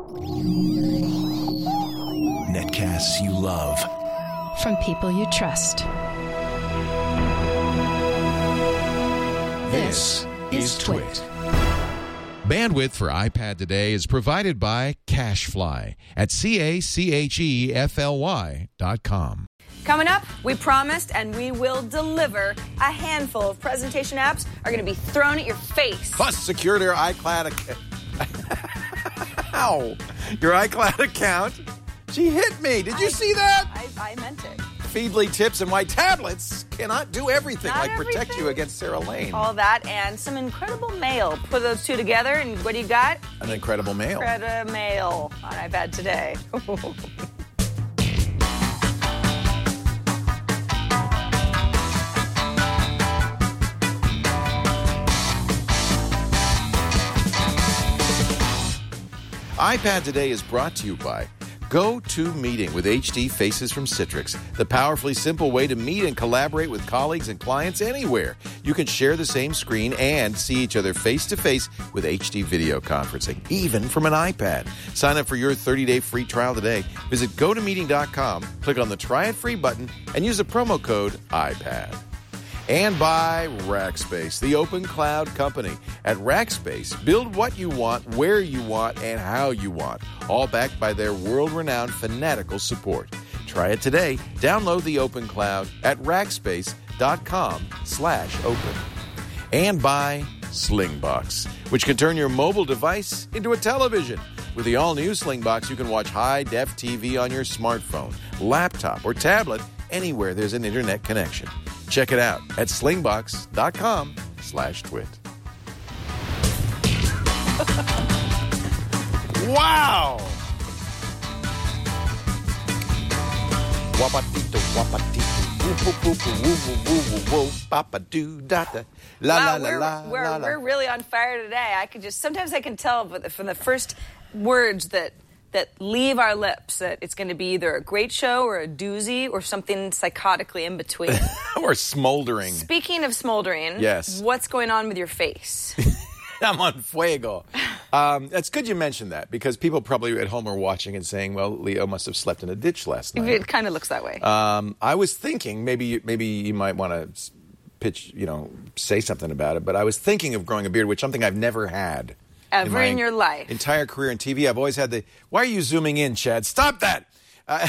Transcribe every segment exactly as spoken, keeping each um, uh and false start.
Netcasts you love. From people you trust. This is Twit. Bandwidth for iPad today is provided by CacheFly at C A C H E F L Y dot com. Coming up, we promised and we will deliver. A handful of presentation apps are going to be thrown at your face. Plus, secure your iCloud account. Ow! Your iCloud account. She hit me. Did you I, see that? I, I meant it. Feedly tips and why tablets cannot do everything, Not like everything. protect you against Sarah Lane. All that and some incredible mail. Put those two together, and what do you got? An incredible mail. Incredible mail on iPad today. iPad Today is brought to you by GoToMeeting with H D Faces from Citrix, the powerfully simple way to meet and collaborate with colleagues and clients anywhere. You can share the same screen and see each other face-to-face with H D video conferencing, even from an iPad. Sign up for your thirty-day free trial today. Visit go to meeting dot com, click on the Try It Free button, and use the promo code iPad. And by Rackspace, the open cloud company. At Rackspace, build what you want, where you want, and how you want, all backed by their world-renowned fanatical support. Try it today. Download the open cloud at rackspace.com slash open. And by Slingbox, which can turn your mobile device into a television. With the all-new Slingbox, you can watch high-def T V on your smartphone, laptop, or tablet anywhere there's an internet connection. Check it out at slingbox.com slash twit. Wow! Wapatito, wapatito, woo woo woo woo woo woo woo papa do da da la la wow, la we're, la we're, la la. we're really on fire today. I could just sometimes I can tell from the first words that that leave our lips that it's going to be either a great show or a doozy or something psychotically in between. Or smoldering. Speaking of smoldering, yes. What's going on with your face? I'm on fuego. Um, it's good you mentioned that because people probably at home are watching and saying, well, Leo must have slept in a ditch last night. It kind of looks that way. Um, I was thinking maybe you, maybe you might want to pitch, you know, say something about it, but I was thinking of growing a beard, which is something I've never had. Ever in, in your life. Entire career in T V, I've always had the, why are you zooming in, Chad? Stop that! Uh,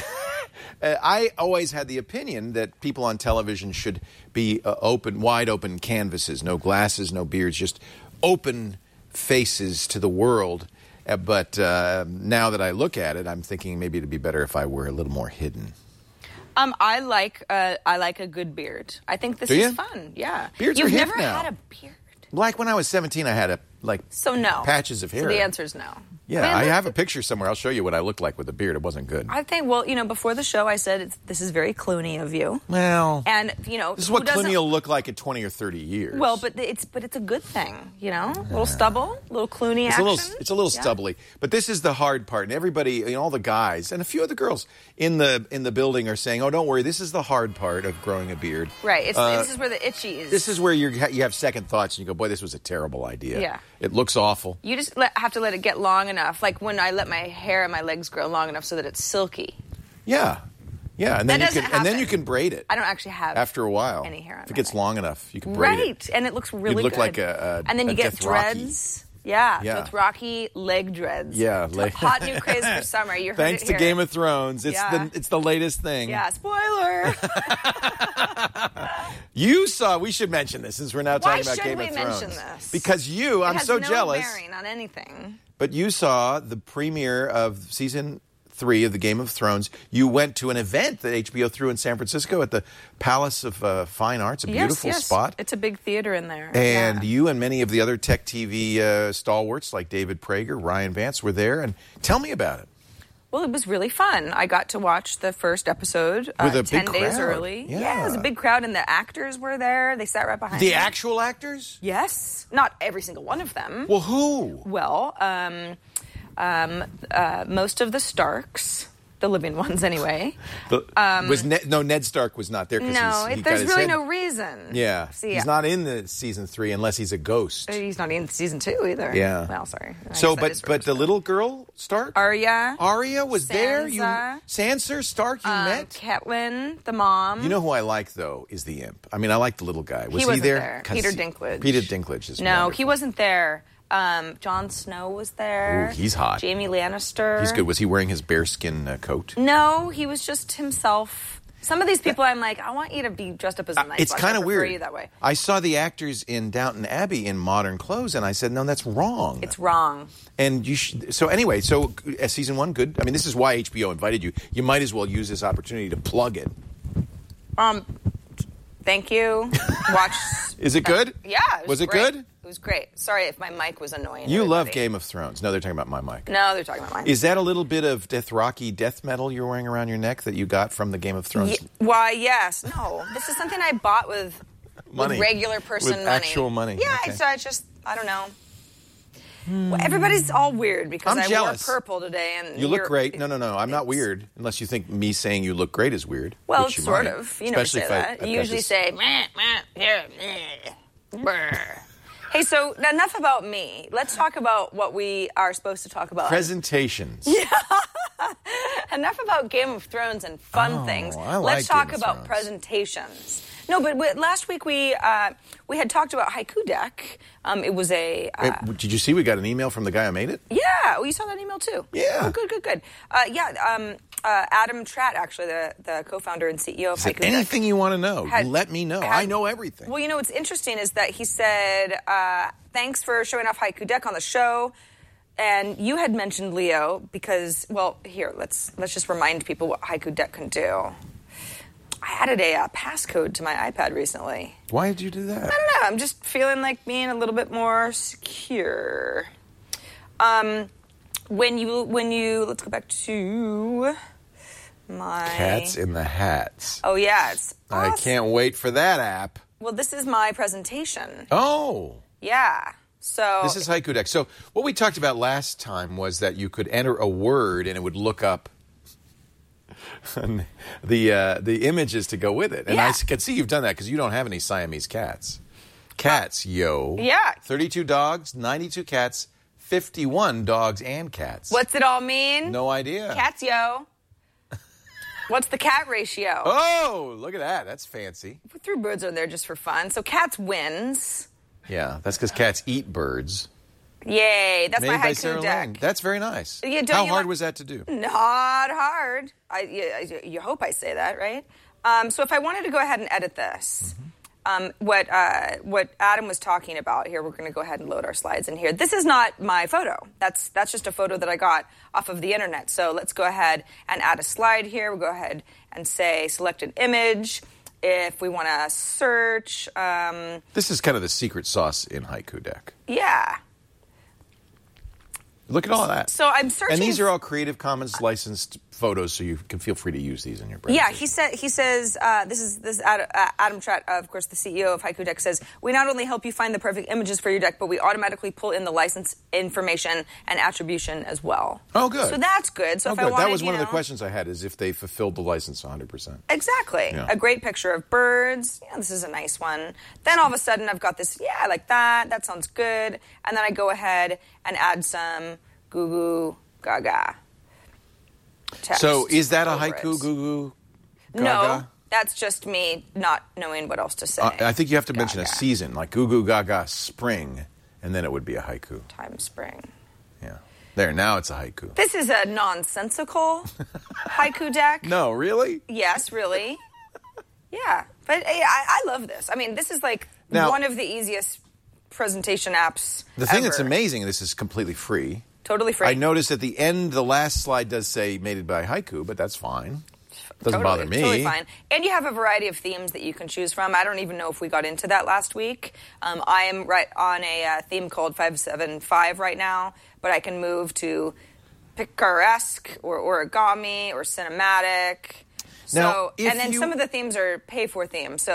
I always had the opinion that people on television should be uh, open, wide open canvases, no glasses, no beards, just open faces to the world. Uh, but uh, now that I look at it, I'm thinking maybe it'd be better if I were a little more hidden. Um, I like uh, I like a good beard. I think this Do is you? fun. Yeah, Beards You've are hip never now. had a beard. Like when I was seventeen, I had a like So no. patches of hair. So the answer is no. Yeah, I, mean, I look, have a picture somewhere. I'll show you what I looked like with a beard. It wasn't good. I think, well, you know, before the show I said it's, this is very Clooney of you. Well, And, you know, this is who what doesn't- Clooney will look like in twenty or thirty years. Well, but it's but it's a good thing, you know? A little stubble, a little Clooney It's action. a little, it's a little Yeah. stubbly, but this is the hard part. And everybody, you know, all the guys and a few of the girls in the in the building are saying, "Oh, don't worry, this is the hard part of growing a beard." Right. It's, Uh, this is where the itchy is. This is where you you have second thoughts and you go, "Boy, this was a terrible idea." Yeah. It looks awful. You just let, have to let it get long enough, like when I let my hair and my legs grow long enough so that it's silky. Yeah, yeah, and then That you can doesn't and then happen. you can braid it. I don't actually have after a while. any hair on if it my gets neck. long enough, you can braid Right, it. and it looks really You'd look good. like a, a and then you a get Dothraki. dreads. Yeah, Yeah. Dothraki leg dreads. Yeah, It's a like- hot new craze for summer. You heard Thanks it to here. Game of Thrones, it's Yeah. the it's the latest thing. Yeah, spoiler. You saw. We should mention this since we're now Why talking about should Game we of Thrones. mention this? Because you, It I'm has so no jealous. bearing on anything. But you saw the premiere of season three of the Game of Thrones. You went to an event that H B O threw in San Francisco at the Palace of uh, Fine Arts, a beautiful yes, yes. spot. It's a big theater in there. And yeah. you and many of the other tech T V uh, stalwarts like David Prager, Ryan Vance were there. And tell me about it. Well, it was really fun. I got to watch the first episode uh, With a ten big days crowd. early. Yeah. it was a big crowd, and the actors were there. They sat right behind The me. actual actors? Yes. Not every single one of them. Well, who? Well, um, um, uh, most of the Starks. the living ones anyway. But was Ned, no, Ned Stark was not there. Cause No, he's, he it, there's got his really head- no reason. Yeah, See, he's not in the season three unless he's a ghost. He's not in season two either. Yeah. Well, sorry. I So, guess that but is but the first. little girl Stark, Arya, Arya was there. You Sansa. Sansa Stark, you um, met. Catelyn, the mom. You know who I like though is the imp. I mean, I like the little guy. Was He wasn't there? there. 'Cause Peter he- Dinklage. Peter Dinklage is No, wonderful. he wasn't there. Um, Jon Snow was there. Ooh, he's hot. Jamie Lannister. He's good. Was he wearing his bearskin uh, coat? No, he was just himself. Some of these people, I'm like, I want you to be dressed up as a nice. It's watch. kind I of prefer weird. you that way. I saw the actors in Downton Abbey in modern clothes, and I said, "No, that's wrong." It's wrong. And you should. So anyway, so uh, season one, good. I mean, this is why H B O invited you. You might as well use this opportunity to plug it. Um, thank you. Watch. Is it good? Yeah. It Was it great. good? It was great. Sorry if my mic was annoying. You love everybody. Game of Thrones. No, they're talking about my mic. No, they're talking about mine. Is that a little bit of death rocky death metal you're wearing around your neck that you got from the Game of Thrones? Ye- why? Yes. No. This is something I bought with, Money. with regular person With money. actual money. Yeah. Okay. So I just I don't know. Well, everybody's all weird because I'm I jealous. wore purple today, and You look you're- great. No, no, no. I'm not it's- weird. Unless you think me saying you look great is weird. Well, which you sort might. of. You never Especially say if I- that. I've got You usually this- say, meh, meh, yeah, meh, brr. Hey, so enough about me. Let's talk about what we are supposed to talk about. presentations. Enough about Game of Thrones and fun Oh, things. I like Let's talk Game of about Thrones. presentations. No, but we, last week we uh, we had talked about Haiku Deck. Um, it was a uh, Hey, did you see we got an email from the guy who made it? yeah. Oh, you saw that email too. Yeah. Oh, good, good, good. Uh, yeah. Um, uh, Adam Tratt, actually, the the co-founder and C E O of Said, Haiku Deck. anything you want to know, Had- let me know. had- I know everything. Well, you know what's interesting is that he said, uh, thanks for showing off Haiku Deck on the show. And you had mentioned Leo because, well, here, let's let's just remind people what Haiku Deck can do. I added a uh, passcode to my iPad recently. Why did you do that? I don't know. I'm just feeling like being a little bit more secure. Um, when you, when you, let's go back to my... Cats in the Hats. Oh, yeah. It's I awesome. can't wait for that app. Well, this is my presentation. Oh. Yeah. So This is Haiku Deck. So what we talked about last time was that you could enter a word and it would look up the uh, the images to go with it. And Yeah. I can see you've done that because you don't have any Siamese cats. Cats, yo. Yeah. thirty-two dogs, ninety-two cats, fifty-one dogs and cats. what's it all mean? No idea. Cats, yo. What's the cat ratio? Oh, look at that. That's fancy. We threw birds in there just for fun. So cats wins. Yeah, that's because cats eat birds. Yay. That's Made my by Haiku Sarah Deck. Lang. That's very nice. Yeah, don't How you hard like- was that to do? Not hard. I, you, you hope I say that, right? Um, so if I wanted to go ahead and edit this, um, what uh, what Adam was talking about here, we're going to go ahead and load our slides in here. This is not my photo. That's that's just a photo that I got off of the internet. So let's go ahead and add a slide here. We'll go ahead and say select an image. If we want to search, um, This is kind of the secret sauce in Haiku Deck. yeah. Look at all that. So I'm searching. And these are all Creative Commons licensed photos, so you can feel free to use these in your brand. Yeah, he said. He says uh, this is this is Ad, uh, Adam Tratt, uh, of course, the C E O of Haiku Deck, says we not only help you find the perfect images for your deck, but we automatically pull in the license information and attribution as well. Oh, good. So that's good. So Oh, if I good. wanted, That was one you of the know- questions I had, is if they fulfilled the license one hundred percent. Exactly. Yeah. A great picture of birds. Yeah, this is a nice one. Then all of a sudden, I've got this. Yeah, I like that. That sounds good. And then I go ahead and add some goo goo gaga text. So is that a over haiku, it. goo goo, No, gaga? that's just me not knowing what else to say. Uh, I think you have to mention a Gaga. season, like goo goo gaga spring, and then it would be a haiku. Time spring. Yeah. There, now it's a haiku. This is a nonsensical haiku deck. No, really? Yes, really. Yeah, but I, I love this. I mean, this is like Now- one of the easiest presentation apps. The thing that's ever. amazing, this is completely free. Totally free. I noticed at the end, the last slide does say made it by haiku, but that's fine. Doesn't totally, bother me. Totally fine. And you have a variety of themes that you can choose from. I don't even know if we got into that last week. Um, I am right on a uh, theme called five seven five right now, but I can move to picaresque or origami or cinematic. Now, So, if and then you- some of the themes are pay for themes. So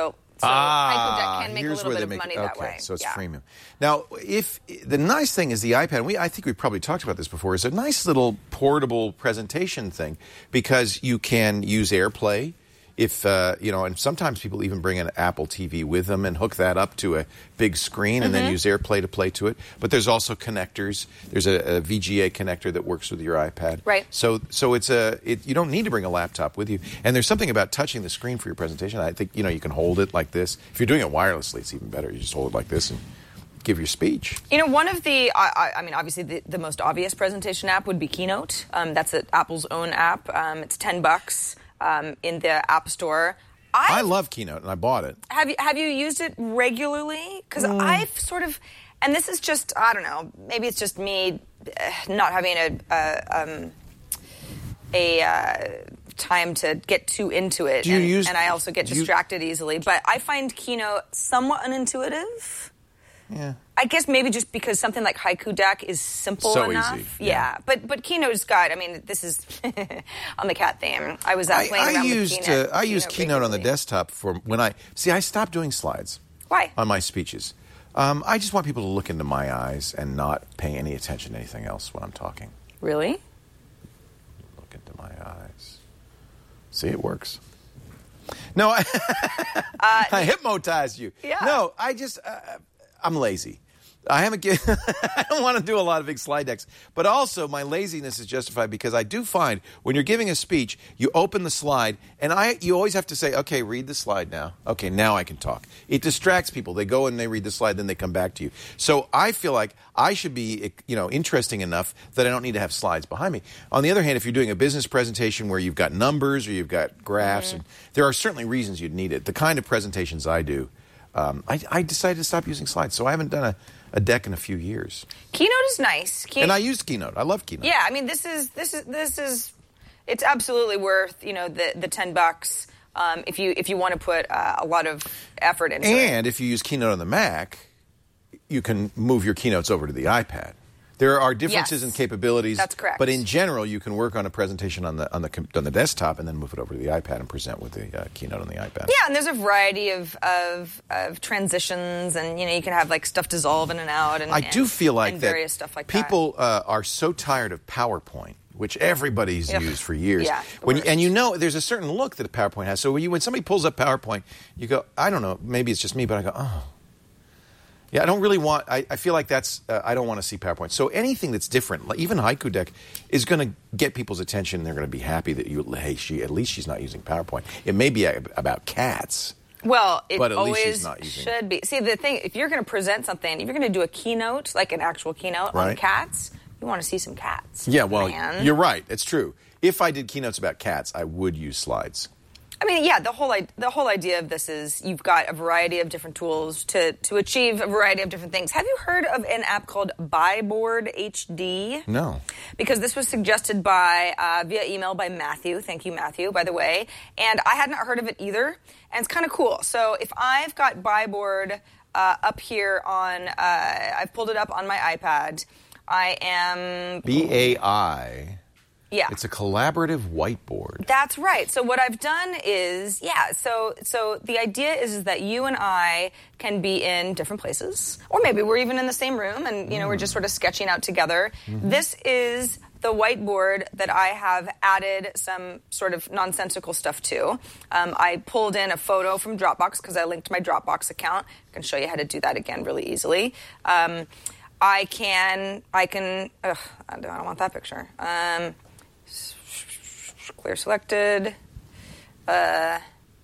So ah, Haiku Deck can make a here's little where bit they of make money it. that Okay, way. so it's yeah. freemium. Now, if the nice thing is the iPad, we I think we probably talked about this before, is a nice little portable presentation thing because you can use AirPlay. If uh, you know, and sometimes people even bring an Apple T V with them and hook that up to a big screen and mm-hmm. then use AirPlay to play to it. But there's also connectors. There's a, a V G A connector that works with your iPad. Right. So, so it's a it, you don't need to bring a laptop with you. And there's something about touching the screen for your presentation. I think you know you can hold it like this. If you're doing it wirelessly, it's even better. You just hold it like this and give your speech. You know, one of the, I, I mean, obviously the, the most obvious presentation app would be Keynote. Um, that's a, Apple's own app. Um, it's ten bucks um, in the App Store. I've, I love Keynote, and I bought it. Have you have you used it regularly? Because Mm. I've sort of, and this is just, I don't know, maybe it's just me uh, not having a a, um, a uh, time to get too into it, Do you and, use- and I also get do you- distracted easily. But I find Keynote somewhat unintuitive. Yeah. I guess maybe just because something like Haiku Deck is simple So enough. easy, Yeah. yeah. But but Keynote's got, I mean, this is on the cat theme. I was out I, playing I around used with Keynote. uh, I use Keynote on the regularly. desktop for when I see. I stopped doing slides. Why? On my speeches. Um, I just want people to look into my eyes and not pay any attention to anything else when I'm talking. Really? Look into my eyes. See, it works. No, I, Uh, I hypnotized you. Yeah. No, I just, uh, I'm lazy. I haven't get, I don't want to do a lot of big slide decks, but also my laziness is justified because I do find when you're giving a speech, you open the slide and I, you always have to say, okay, read the slide now. Okay, now I can talk. It distracts people. They go and they read the slide, then they come back to you. So I feel like I should be, you know, interesting enough that I don't need to have slides behind me. On the other hand, if you're doing a business presentation where you've got numbers or you've got graphs, Mm-hmm. and there are certainly reasons you'd need it. The kind of presentations I do, um, I, I decided to stop using slides, so I haven't done a a deck in a few years. Keynote is nice. Key- And I used Keynote. I love Keynote. Yeah, I mean, this is this is this is it's absolutely worth, you know, the the ten bucks um, if you if you want to put uh, a lot of effort into it. And if you use Keynote on the Mac, you can move your keynotes over to the iPad. There are differences Yes. in capabilities. That's correct. But in general, you can work on a presentation on the on the com- on the desktop and then move it over to the iPad and present with the uh, Keynote on the iPad. Yeah, and there's a variety of, of of transitions, and you know you can have like stuff dissolve in and out, and I do and- feel like and that various stuff like people uh, are so tired of PowerPoint, which everybody's Ugh. used for years. Yeah, the when you, worst. and you know, there's a certain look that a PowerPoint has. So when you when somebody pulls up PowerPoint, you go, I don't know, maybe it's just me, but I go, oh. Yeah, I don't really want, I, I feel like that's, uh, I don't want to see PowerPoint. So anything that's different, like even Haiku Deck, is going to get people's attention. And they're going to be happy that you, hey, she, at least she's not using PowerPoint. It may be a, about cats. Well, it But at least she's always not using- should be. See, the thing, if you're going to present something, if you're going to do a keynote, like an actual keynote on Right. cats, you want to see some cats. Yeah, well, man. you're right. It's true. If I did keynotes about cats, I would use slides. I mean, yeah, the whole i- the whole idea of this is you've got a variety of different tools to to achieve a variety of different things. Have you heard of an app called Byboard H D? No. Because this was suggested by uh, via email by Matthew. Thank you, Matthew, by the way. And I had not heard of it either, and it's kind of cool. So if I've got Byboard uh, up here on, uh, I've pulled it up on my iPad. I am B A I. yeah. It's a collaborative whiteboard. That's right. So what I've done is, yeah, so so the idea is, is that you and I can be in different places, or maybe we're even in the same room and, you know, we're just sort of sketching out together. Mm-hmm. This is the whiteboard that I have added some sort of nonsensical stuff to. Um, I pulled in a photo from Dropbox because I linked my Dropbox account. I can show you how to do that again really easily. Um, I can, I can, ugh, I don't, I don't want that picture. Um, Clear selected. Uh,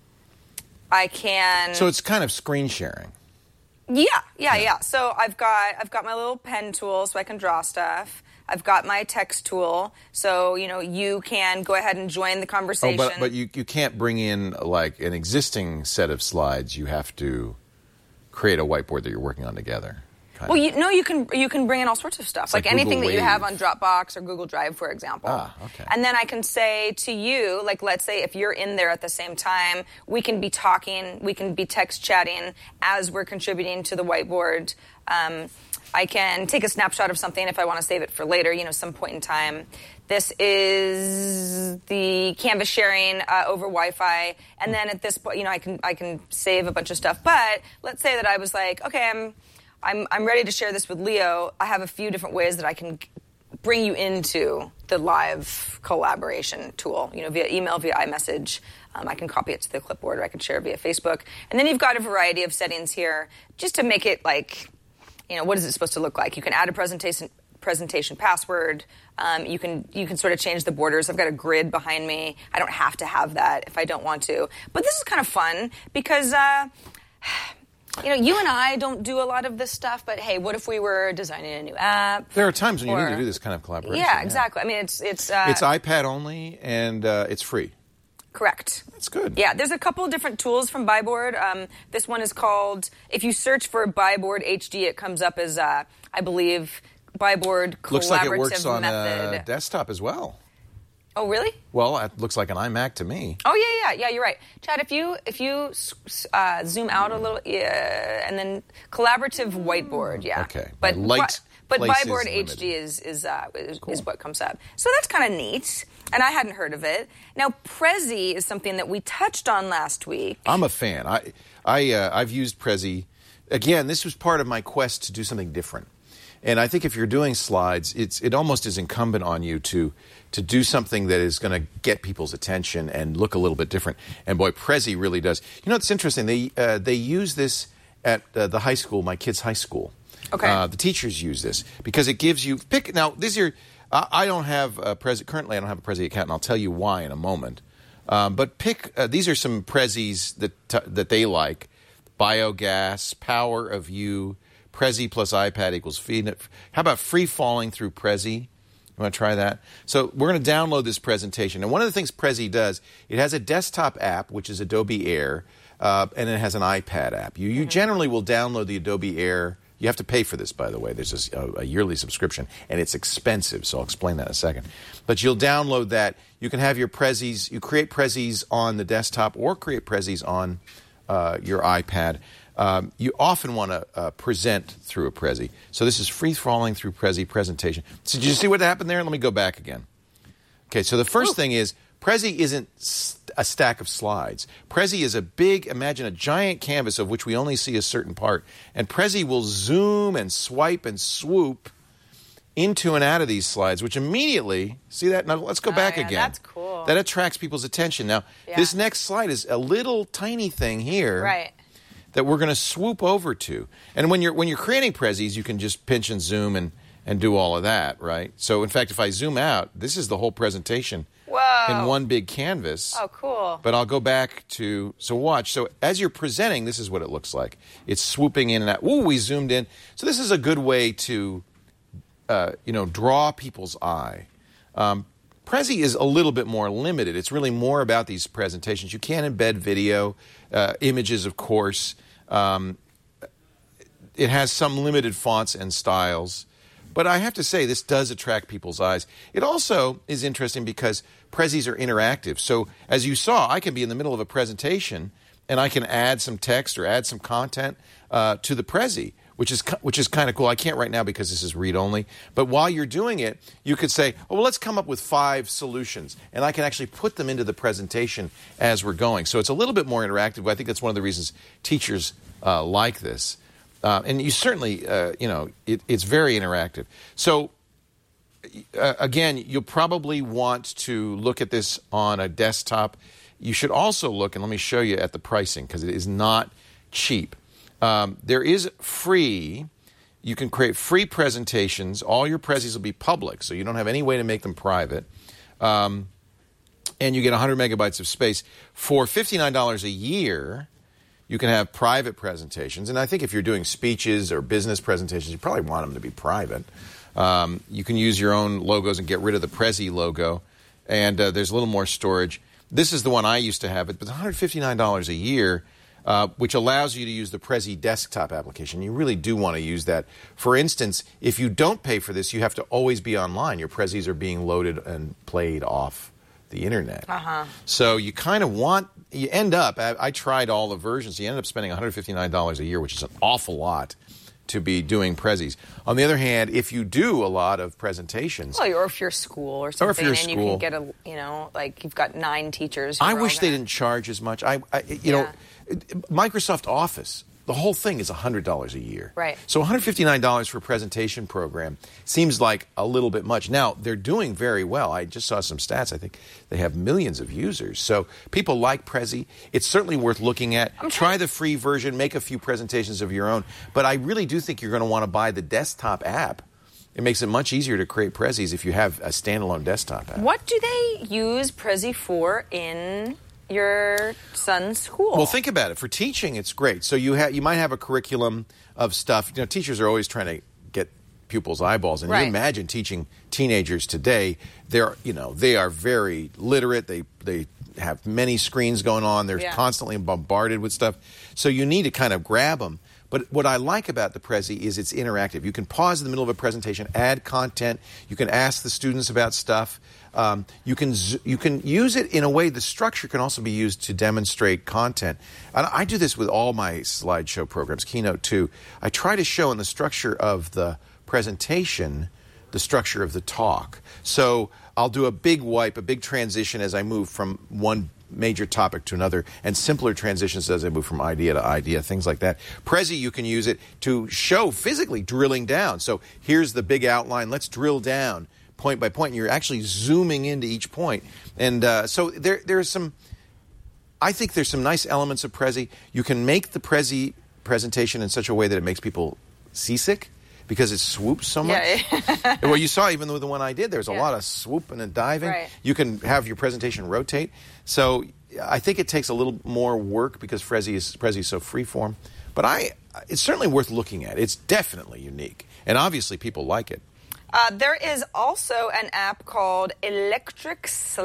I can. So it's kind of screen sharing. Yeah, yeah, yeah. So I've got I've got my little pen tool, so I can draw stuff. I've got my text tool, so you know you can go ahead and join the Oh, conversation. but but you you can't bring in like an existing set of slides. You have to create a whiteboard that you're working on together. kind Well, of. you no, you can you can bring in all sorts of stuff, like, like anything Google that you have on Wave. Dropbox or Google Drive, for example. Ah, okay. And then I can say to you, like, let's say if you're in there at the same time, we can be talking, we can be text chatting as we're contributing to the whiteboard. Um, I can take a snapshot of something if I want to save it for later, you know, some point in time. This is the Canvas sharing uh, over Wi-Fi, and then at this point, you know, I can I can save a bunch of stuff. But let's say that I was like, okay, I'm I'm I'm ready to share this with Leo. I have a few different ways that I can bring you into the live collaboration tool, you know, via email, via iMessage. Um, I can copy it to the clipboard, or I can share it via Facebook. And then you've got a variety of settings here just to make it like, you know, what is it supposed to look like? You can add a presentation presentation password. Um, you can you can sort of change the borders. I've got a grid behind me. I don't have to have that if I don't want to. But this is kind of fun because, uh, you know, you and I don't do a lot of this stuff. But hey, what if we were designing a new app? There are times when or, you need to do this kind of collaboration. Yeah, exactly. Yeah. I mean, it's it's uh, it's iPad only, and uh, it's free. Correct. That's good. Yeah, there's a couple of different tools from Byboard. Um, this one is called, if you search for Byboard H D, it comes up as, uh, I believe, Byboard Collaborative Looks like it works on Method. a desktop as well. Oh, really? Well, it looks like an iMac to me. Oh, yeah, yeah, yeah, you're right. Chad, if you if you uh, zoom out a little, yeah, and then Collaborative Whiteboard, yeah. Okay. But, light but place Byboard is H D is is, uh, is, Cool. is what comes up. So that's kind of neat, and I hadn't heard of it. Now, Prezi is something that we touched on last week. I'm a fan. I, I, uh, I've used Prezi. Again, this was part of my quest to do something different. And I think if you're doing slides, it's it almost is incumbent on you to to do something that is going to get people's attention and look a little bit different. And boy, Prezi really does. You know, it's interesting. They uh, they use this at uh, the high school, my kids' high school. Okay. Uh, the teachers use this because it gives you pick. Now, this year, uh, I don't have a Prezi. Currently, I don't have a Prezi account, and I'll tell you why in a moment. Um, but pick. Uh, these are some Prezis that t- that they like: Biogas, Power of You. Prezi plus iPad equals feed. How about free falling through Prezi? You want to try that? So we're going to download this presentation. And one of the things Prezi does, it has a desktop app, which is Adobe Air, uh, and it has an iPad app. You, you generally will download the Adobe Air. You have to pay for this, by the way. There's a, a yearly subscription, and it's expensive, so I'll explain that in a second. But you'll download that. You can have your Prezis. You create Prezis on the desktop or create Prezis on uh, your iPad. Um, you often want to uh, present through a Prezi. So this is free-falling through Prezi presentation. So did you see what happened there? Let me go back again. Okay, so the first Ooh. thing is Prezi isn't a stack of slides. Prezi is a big, imagine a giant canvas of which we only see a certain part. And Prezi will zoom and swipe and swoop into and out of these slides, which immediately, see that? Now let's go oh, back yeah, again. That's cool. That attracts people's attention. Now, yeah. this next slide is a little tiny thing here. Right. That we're going to swoop over to. And when you're when you're creating Prezis, you can just pinch and zoom and, and do all of that, right? So, in fact, if I zoom out, this is the whole presentation Whoa. in one big canvas. Oh, cool. But I'll go back to, so watch. So as you're presenting, this is what it looks like. It's swooping in and out. Ooh, we zoomed in. So this is a good way to, uh, you know, draw people's eye. Um, Prezi is a little bit more limited. It's really more about these presentations. You can embed video, uh, images, of course. Um, it has some limited fonts and styles. But I have to say, this does attract people's eyes. It also is interesting because Prezis are interactive. So as you saw, I can be in the middle of a presentation and I can add some text or add some content uh, to the Prezi, which is which is kind of cool. I can't right now because this is read-only. But while you're doing it, you could say, oh, well, let's come up with five solutions. And I can actually put them into the presentation as we're going. So it's a little bit more interactive. I think that's one of the reasons teachers uh, like this. Uh, and you certainly, uh, you know, it, it's very interactive. So, uh, again, you'll probably want to look at this on a desktop. You should also look, and let me show you at the pricing, because it is not cheap. Um, there is free, you can create free presentations. All your Prezis will be public, so you don't have any way to make them private. Um, and you get one hundred megabytes of space. For fifty-nine dollars a year, you can have private presentations. And I think if you're doing speeches or business presentations, you probably want them to be private. Um, you can use your own logos and get rid of the Prezi logo. And uh, there's a little more storage. This is the one I used to have, but it's one hundred fifty-nine dollars a year. Uh, which allows you to use the Prezi desktop application. You really do want to use that. For instance, if you don't pay for this, you have to always be online. Your Prezis are being loaded and played off the internet. Uh-huh. So you kind of want, you end up, I, I tried all the versions, you end up spending one hundred fifty-nine dollars a year, which is an awful lot to be doing Prezzies. On the other hand, if you do a lot of presentations, well, or if you're school or something, or if you're and school, you can get a, you know, like you've got nine teachers. I wish they didn't charge as much. I, I you Yeah. know, Microsoft Office. The whole thing is one hundred dollars a year. Right. So one hundred fifty-nine dollars for a presentation program seems like a little bit much. Now, they're doing very well. I just saw some stats. I think they have millions of users. So people like Prezi. It's certainly worth looking at. Try the free version. Make a few presentations of your own. But I really do think you're going to want to buy the desktop app. It makes it much easier to create Prezzies if you have a standalone desktop app. What do they use Prezi for in your son's school? Well, think about it. For teaching, it's great. So you ha- you might have a curriculum of stuff. You know, teachers are always trying to get pupils' eyeballs, and Right. you imagine teaching teenagers today. They're you know they are very literate. They they have many screens going on. They're Yeah. constantly bombarded with stuff. So you need to kind of grab them. But what I like about the Prezi is it's interactive. You can pause in the middle of a presentation, add content. You can ask the students about stuff. Um, you can z- you can use it in a way. The structure can also be used to demonstrate content. And I do this with all my slideshow programs, Keynote too. I try to show in the structure of the presentation the structure of the talk. So I'll do a big wipe, a big transition as I move from one major topic to another, and simpler transitions as I move from idea to idea, things like that. Prezi, you can use it to show physically drilling down. So here's the big outline. Let's drill down point by point. And you're actually zooming into each point. And uh, so there, there's some, I think there's some nice elements of Prezi. You can make the Prezi presentation in such a way that it makes people seasick, because it swoops so much. Yeah. Well, you saw even with the one I did, there's a Yeah. lot of swooping and diving. Right. You can have your presentation rotate. So I think it takes a little more work because Prezi is, Prezi is so freeform. But I, it's certainly worth looking at. It's definitely unique. And obviously people like it. Uh, there is also an app called Electric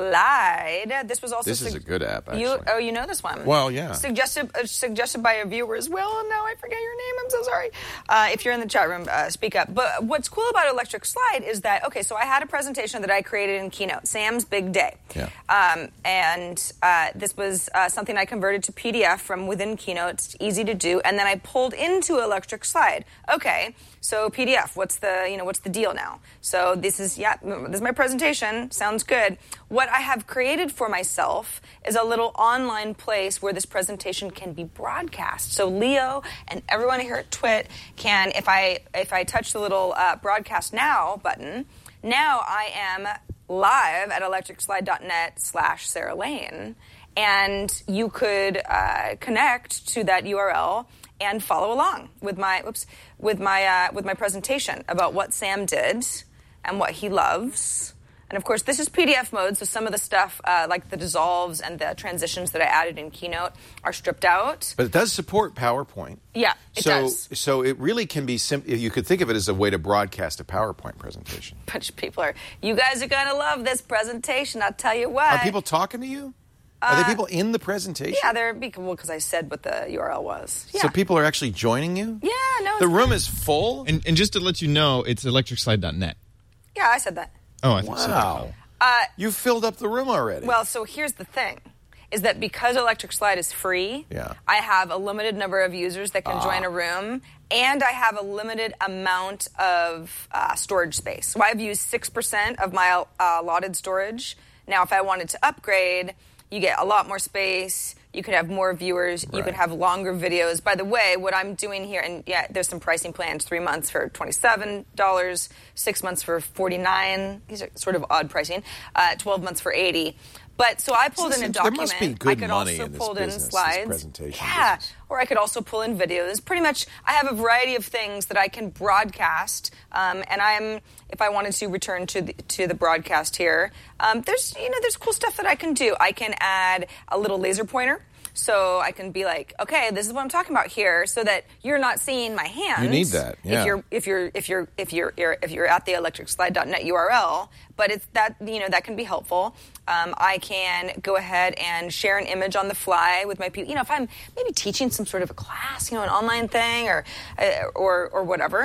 Slide. This was also This is sug- a good app, actually. You, oh, you know this one? Well, yeah. Suggested uh, suggested by a viewer as well. And now I forget your name. I'm so sorry. Uh, if you're in the chat room, uh, speak up. But what's cool about Electric Slide is that, okay, so I had a presentation that I created in Keynote, Sam's Big Day. Yeah. Um, and uh, this was uh, something I converted to P D F from within Keynote. It's easy to do. And then I pulled into Electric Slide. Okay, so P D F, what's the, you know, what's the deal now? So this is, yeah, this is my presentation. Sounds good. What I have created for myself is a little online place where this presentation can be broadcast. So Leo and everyone here at Twit can, if I if I touch the little uh, broadcast now button, now I am live at electricslide.net slash Sarah Lane, and you could uh, connect to that U R L and follow along with my whoops with my uh, with my presentation about what Sam did and what he loves. And of course, this is P D F mode, so some of the stuff uh, like the dissolves and the transitions that I added in Keynote are stripped out. But it does support PowerPoint. Yeah, it so, does. So it really can be simple. You could think of it as a way to broadcast a PowerPoint presentation. Bunch of people are, you guys are going to love this presentation, I'll tell you what. Are people talking to you? Are there people in the presentation? Yeah, they're, well, because I said what the U R L was. Yeah. So people are actually joining you? Yeah, no. The it's room fine. is full? And, and just to let you know, it's electric slide dot net. Yeah, I said that. Oh, I think so. Wow. Uh, You filled up the room already. Well, so here's the thing, is that because Electric Slide is free, Yeah. I have a limited number of users that can join a room, and I have a limited amount of uh, storage space. So I've used six percent of my uh, allotted storage. Now, if I wanted to upgrade, you get a lot more space. You could have more viewers. You Right. could have longer videos. By the way, what I'm doing here, and yeah, there's some pricing plans, three months for twenty-seven dollars, six months for forty-nine dollars. These are sort of odd pricing. Uh, twelve months for eighty dollars. But so I pulled in a There document. must be good I could money also in this pull in business, this slides. presentation Yeah, business. or I could also pull in videos. Pretty much, I have a variety of things that I can broadcast. Um, and I'm, if I wanted to return to the, to the broadcast here, um, there's you know there's cool stuff that I can do. I can add a little laser pointer. So I can be like, okay, this is what I'm talking about here, so that you're not seeing my hands. You need that, yeah. If you're if you're if you're if you're if you're at the electric slide dot net U R L, but it's that you know that can be helpful. Um, I can go ahead and share an image on the fly with my people. You know, if I'm maybe teaching some sort of a class, you know, an online thing or uh, or or whatever.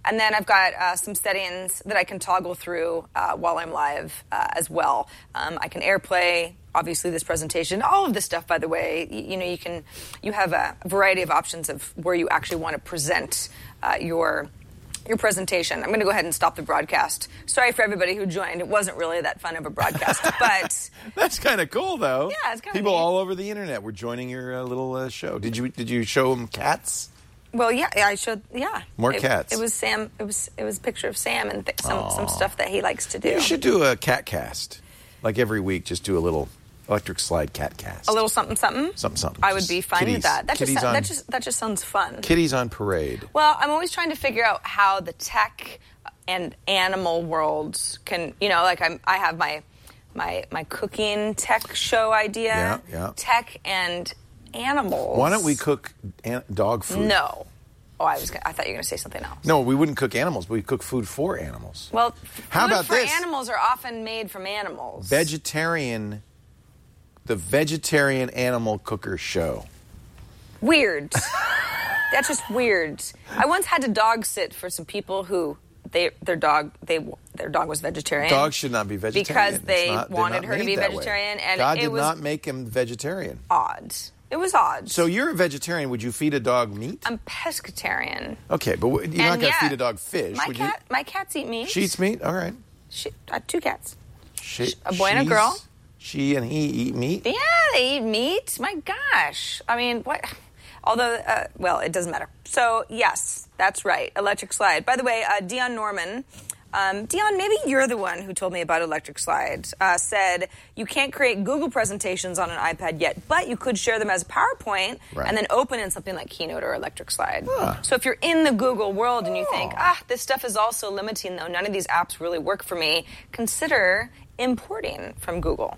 And then I've got uh, some settings that I can toggle through uh, while I'm live uh, as well. Um, I can AirPlay, obviously, this presentation. All of this stuff, by the way, you, you know, you can you have a variety of options of where you actually want to present uh, your your presentation. I'm going to go ahead and stop the broadcast. Sorry for everybody who joined. It wasn't really that fun of a broadcast, but that's kind of cool, though. Yeah, it's kind of people neat. all over the internet were joining your uh, little uh, show. Did you did you show them cats? Well, yeah, I showed. Yeah, more it, cats. It was Sam. It was it was a picture of Sam and th- some some stuff that he likes to do. You should do a cat cast, like every week. Just do a little electric slide cat cast. A little something something. Something something. I would be fine kitties, with that. That just, kitties sound, on, that just that just sounds fun. Kitties on parade. Well, I'm always trying to figure out how the tech and animal worlds can, you know, like I'm I have my my my cooking tech show idea. Yeah, yeah. Tech and animals. Why don't we cook an- dog food? No. Oh, I was. Gonna, I thought you were going to say something else. No, we wouldn't cook animals, but we cook food for animals. Well, how food about for this? animals are often made from animals. Vegetarian, the vegetarian animal cooker show. Weird. That's just weird. I once had to dog sit for some people who they their dog they their dog was vegetarian. Dogs should not be vegetarian because they not, wanted not her to be vegetarian, way. and God it did was not make him vegetarian. Odd. It was odd. So you're a vegetarian. Would you feed a dog meat? I'm pescatarian. Okay, but you're And not going to yeah, feed a dog fish, My would cat, you? my cats eat meat. She eats meat. All right. She, I have two cats. She, A boy and a she's- girl. She and he eat meat. Yeah, they eat meat. My gosh. I mean, what? Although, uh, well, it doesn't matter. So, yes, that's right. Electric Slide. By the way, uh, Dion Norman, um, Dion, maybe you're the one who told me about Electric Slide, uh, said you can't create Google presentations on an iPad yet, but you could share them as PowerPoint Right. and then open in something like Keynote or Electric Slide. Huh. So if you're in the Google world and you think, ah, this stuff is also limiting, though, none of these apps really work for me, consider importing from Google.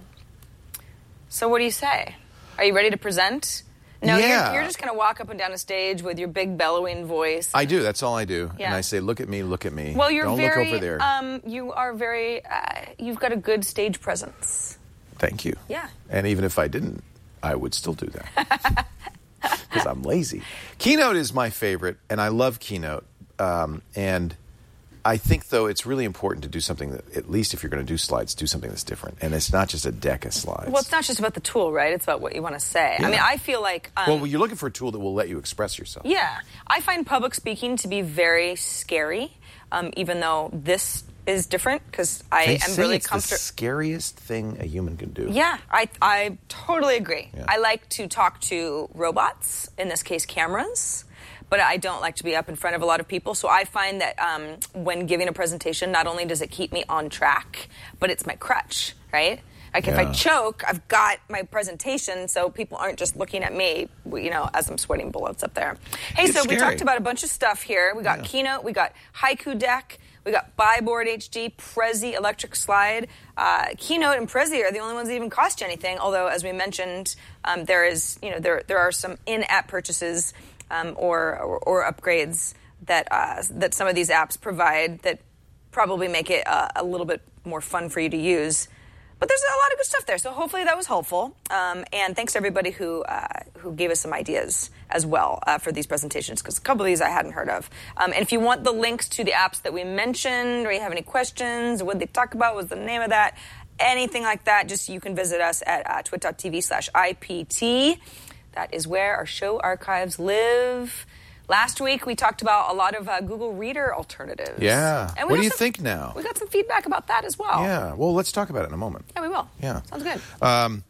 So what do you say? Are you ready to present? No, Yeah. you're, you're just going to walk up and down a stage with your big bellowing voice. I do. That's all I do. Yeah. And I say, look at me, look at me. well, you're Don't very, look over there. Um, you are very, uh, you've got a good stage presence. Thank you. Yeah. And even if I didn't, I would still do that. Because I'm lazy. Keynote is my favorite, and I love Keynote. Um, and I think, though, it's really important to do something that, at least if you're going to do slides, do something that's different. And it's not just a deck of slides. Well, it's not just about the tool, right? It's about what you want to say. Yeah. I mean, I feel like... Um, well, you're looking for a tool that will let you express yourself. Yeah. I find public speaking to be very scary, um, even though this is different, because I They am say really it's the comfortable. scariest thing a human can do. Yeah, I, I totally agree. Yeah. I like to talk to robots, in this case cameras, but I don't like to be up in front of a lot of people. So I find that um, when giving a presentation, not only does it keep me on track, but it's my crutch, right? Like if I Yeah. choke, I've got my presentation, so people aren't just looking at me, you know, as I'm sweating bullets up there. Hey, It's so we scary. talked about a bunch of stuff here. We got Yeah. Keynote, we got Haiku Deck, we got Byboard H D, Prezi Electric Slide. Uh, Keynote and Prezi are the only ones that even cost you anything. Although, as we mentioned, um, there is, you know, there there are some in-app purchases um, or, or or upgrades that uh, that some of these apps provide that probably make it uh, a little bit more fun for you to use. But there's a lot of good stuff there, so hopefully that was helpful. Um, and thanks to everybody who uh, who gave us some ideas as well uh, for these presentations, because a couple of these I hadn't heard of. Um, and if you want the links to the apps that we mentioned, or you have any questions, what they talk about, what's the name of that, anything like that, just you can visit us at uh, twit.tv slash IPT. That is where our show archives live. Last week, we talked about a lot of uh, Google Reader alternatives. Yeah. And we What got do you some- think now? We got some feedback about that as well. Yeah. Well, let's talk about it in a moment. Yeah, we will. Yeah. Sounds good. Um,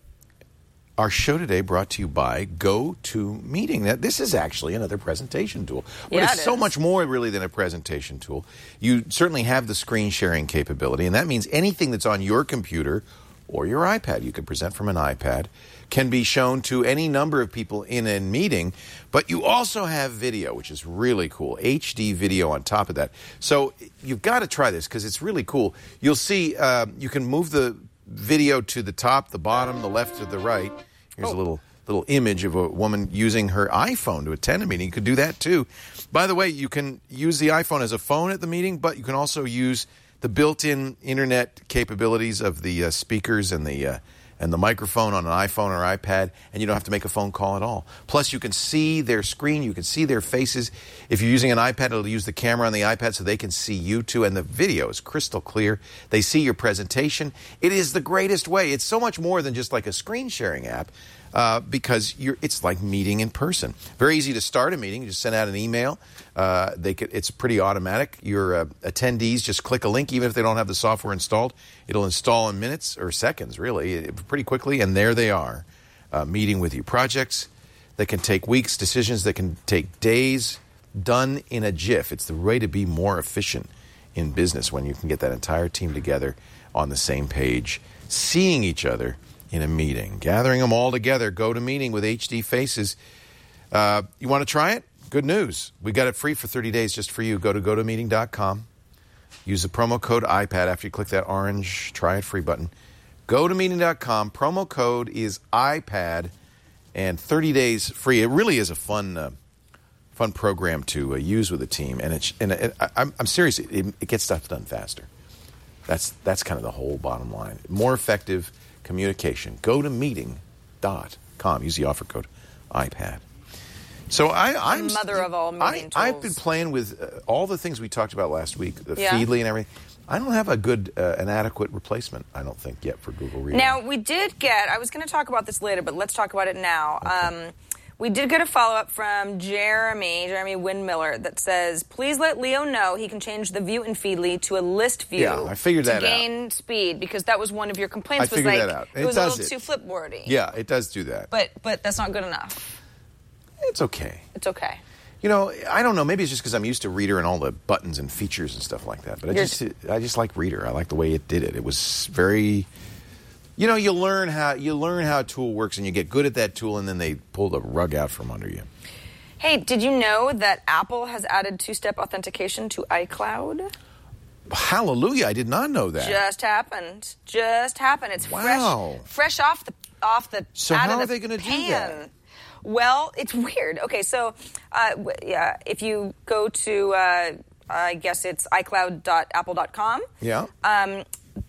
our show today brought to you by GoToMeeting. Now, this is actually another presentation tool. But Yeah, it's it so is. much more really than a presentation tool. You certainly have the screen sharing capability, and that means anything that's on your computer or your iPad, you can present from an iPad, can be shown to any number of people in a meeting. But you also have video, which is really cool. H D video on top of that. So you've got to try this because it's really cool. You'll see uh, you can move the video to the top, the bottom, the left, to the right. Here's a little little image of a woman using her iPhone to attend a meeting. You could do that too. By the way, you can use the iPhone as a phone at the meeting, but you can also use the built-in internet capabilities of the uh, speakers and the uh, and the microphone on an iPhone or iPad, and you don't have to make a phone call at all. Plus, you can see their screen, you can see their faces. If you're using an iPad, it'll use the camera on the iPad so they can see you too, and the video is crystal clear. They see your presentation. It is the greatest way. It's so much more than just like a screen sharing app. Uh, because you're, it's like meeting in person. Very easy to start a meeting. You just send out an email. Uh, they could, it's pretty automatic. Your uh, attendees just click a link, even if they don't have the software installed. It'll install in minutes or seconds, really, it, pretty quickly, and there they are, uh, meeting with you. Projects that can take weeks, decisions that can take days, done in a jiff. It's the way to be more efficient in business when you can get that entire team together on the same page, seeing each other in a meeting, gathering them all together. Go to meeting with H D Faces. Uh, you want to try it? Good news. We got it free for thirty days just for you. Go to go to meeting dot com. Use the promo code iPad after you click that orange try it free button. Go to meeting dot com. Promo code is iPad and thirty days free. It really is a fun uh, fun program to uh, use with a team. And, it's, and it, I, I'm, I'm serious. It, it gets stuff done faster. That's, that's kind of the whole bottom line. More effective communication. Go to meeting dot com. Use the offer code iPad. So I, I'm the mother of all meeting I, tools. I've been playing with uh, all the things we talked about last week, the Yeah. Feedly and everything. I don't have a good, uh, an adequate replacement, I don't think, yet for Google Reader. Now, we did get, I was going to talk about this later, but let's talk about it now. Okay. Um, we did get a follow-up from Jeremy, Jeremy Windmiller, that says, please let Leo know he can change the view in Feedly to a list view. Yeah, I figured that to out. gain speed, because that was one of your complaints. I was figured like, that out. It, It was a does little it. too flipboardy. Yeah, it does do that. But but that's not good enough. It's okay. It's okay. You know, I don't know. Maybe it's just because I'm used to Reader and all the buttons and features and stuff like that. But I You're- just, I just like Reader. I like the way it did it. It was very, you know, you learn how you learn how a tool works, and you get good at that tool, and then they pull the rug out from under you. Hey, did you know that Apple has added two-step authentication to iCloud? Hallelujah! I did not know that. Just happened. Just happened. It's Wow. fresh, fresh off the off the. So out how of are the they gonna do pan. that? Well, it's weird. Okay, so uh, w- yeah, if you go to, uh, I guess it's i cloud dot apple dot com. Yeah. Um,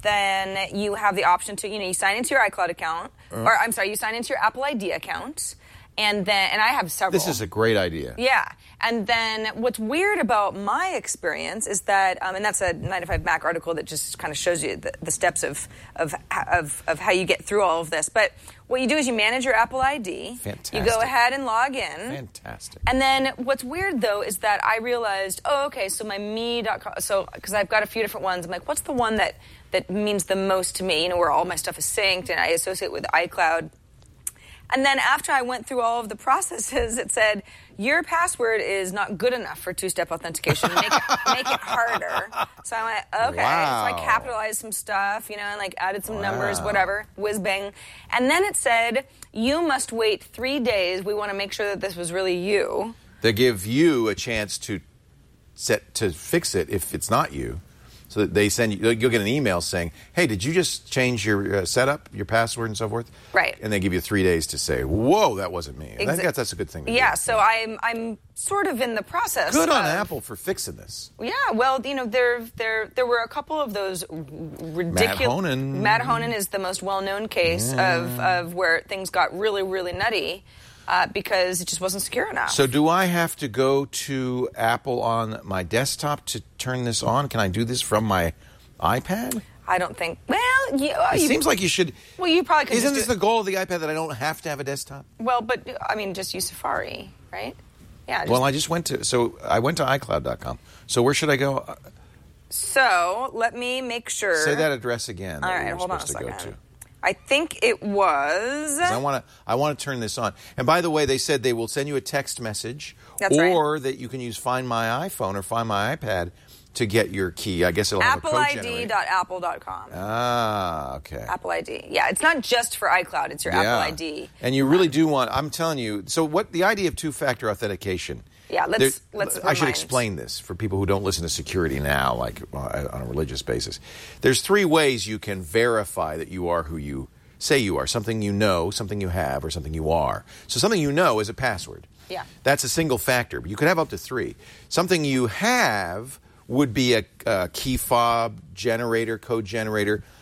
then you have the option to, you know, you sign into your iCloud account, Uh-huh. or I'm sorry, you sign into your Apple I D account, and then, and I have several. This is a great idea. Yeah. And then what's weird about my experience is that, um, and that's a nine to five Mac article that just kind of shows you the, the steps of, of, of, of how you get through all of this. But what you do is you manage your Apple I D. Fantastic. You go ahead and log in. Fantastic. And then what's weird, though, is that I realized, oh, okay, so my me dot com, so, because I've got a few different ones. I'm like, what's the one that, that means the most to me, you know, where all my stuff is synced and I associate with iCloud. And then after I went through all of the processes, it said, your password is not good enough for two-step authentication. Make it, make it harder. So I went, okay. Wow. So I capitalized some stuff, you know, and like added some Wow. numbers, whatever, whiz bang. And then it said, you must wait three days. We want to make sure that this was really you. They give you a chance to set to fix it if it's not you. So that they send you, you'll get an email saying, hey, did you just change your uh, setup, your password and so forth? Right. And they give you three days to say, whoa, that wasn't me. And I Exa- think that's, that's a good thing to do. Yeah, so I'm I'm sort of in the process. Good on of- Apple for fixing this. Yeah, well, you know, there there there were a couple of those ridiculous. Matt Honan. Matt Honan is the most well-known case of of where things got really really nutty uh, because it just wasn't secure enough. So do I have to go to Apple on my desktop to turn this on? Can I do this from my iPad? I don't think. Well, you, uh, It you, seems like you should. well, you probably could. Isn't just this do, the goal of the iPad that I don't have to have a desktop? Well, but I mean, just use Safari, right? Yeah. Just, Well, I just went to so I went to i cloud dot com. So where should I go? Uh, so let me make sure. Say that address again. All that right, we were hold on a supposed to second. go to. I think it was. 'Cause I want to. I want to turn this on. And by the way, they said they will send you a text message, That's right. or that you can use Find My iPhone or Find My iPad to get your key. I guess it'll have a Apple code I D generator. dot apple dot com. Ah, okay. Apple I D. Yeah, it's not just for iCloud. It's your Yeah. Apple I D. And you really do want. I'm telling you. So what the idea of two-factor authentication? Yeah, let's- there- let's I should remind. explain this for people who don't listen to security now, like uh, on a religious basis. There's three ways you can verify that you are who you say you are: something you know, something you have, or something you are. So something you know is a password. Yeah. That's a single factor, but you could have up to three. Something you have would be a, a key fob generator, code generator.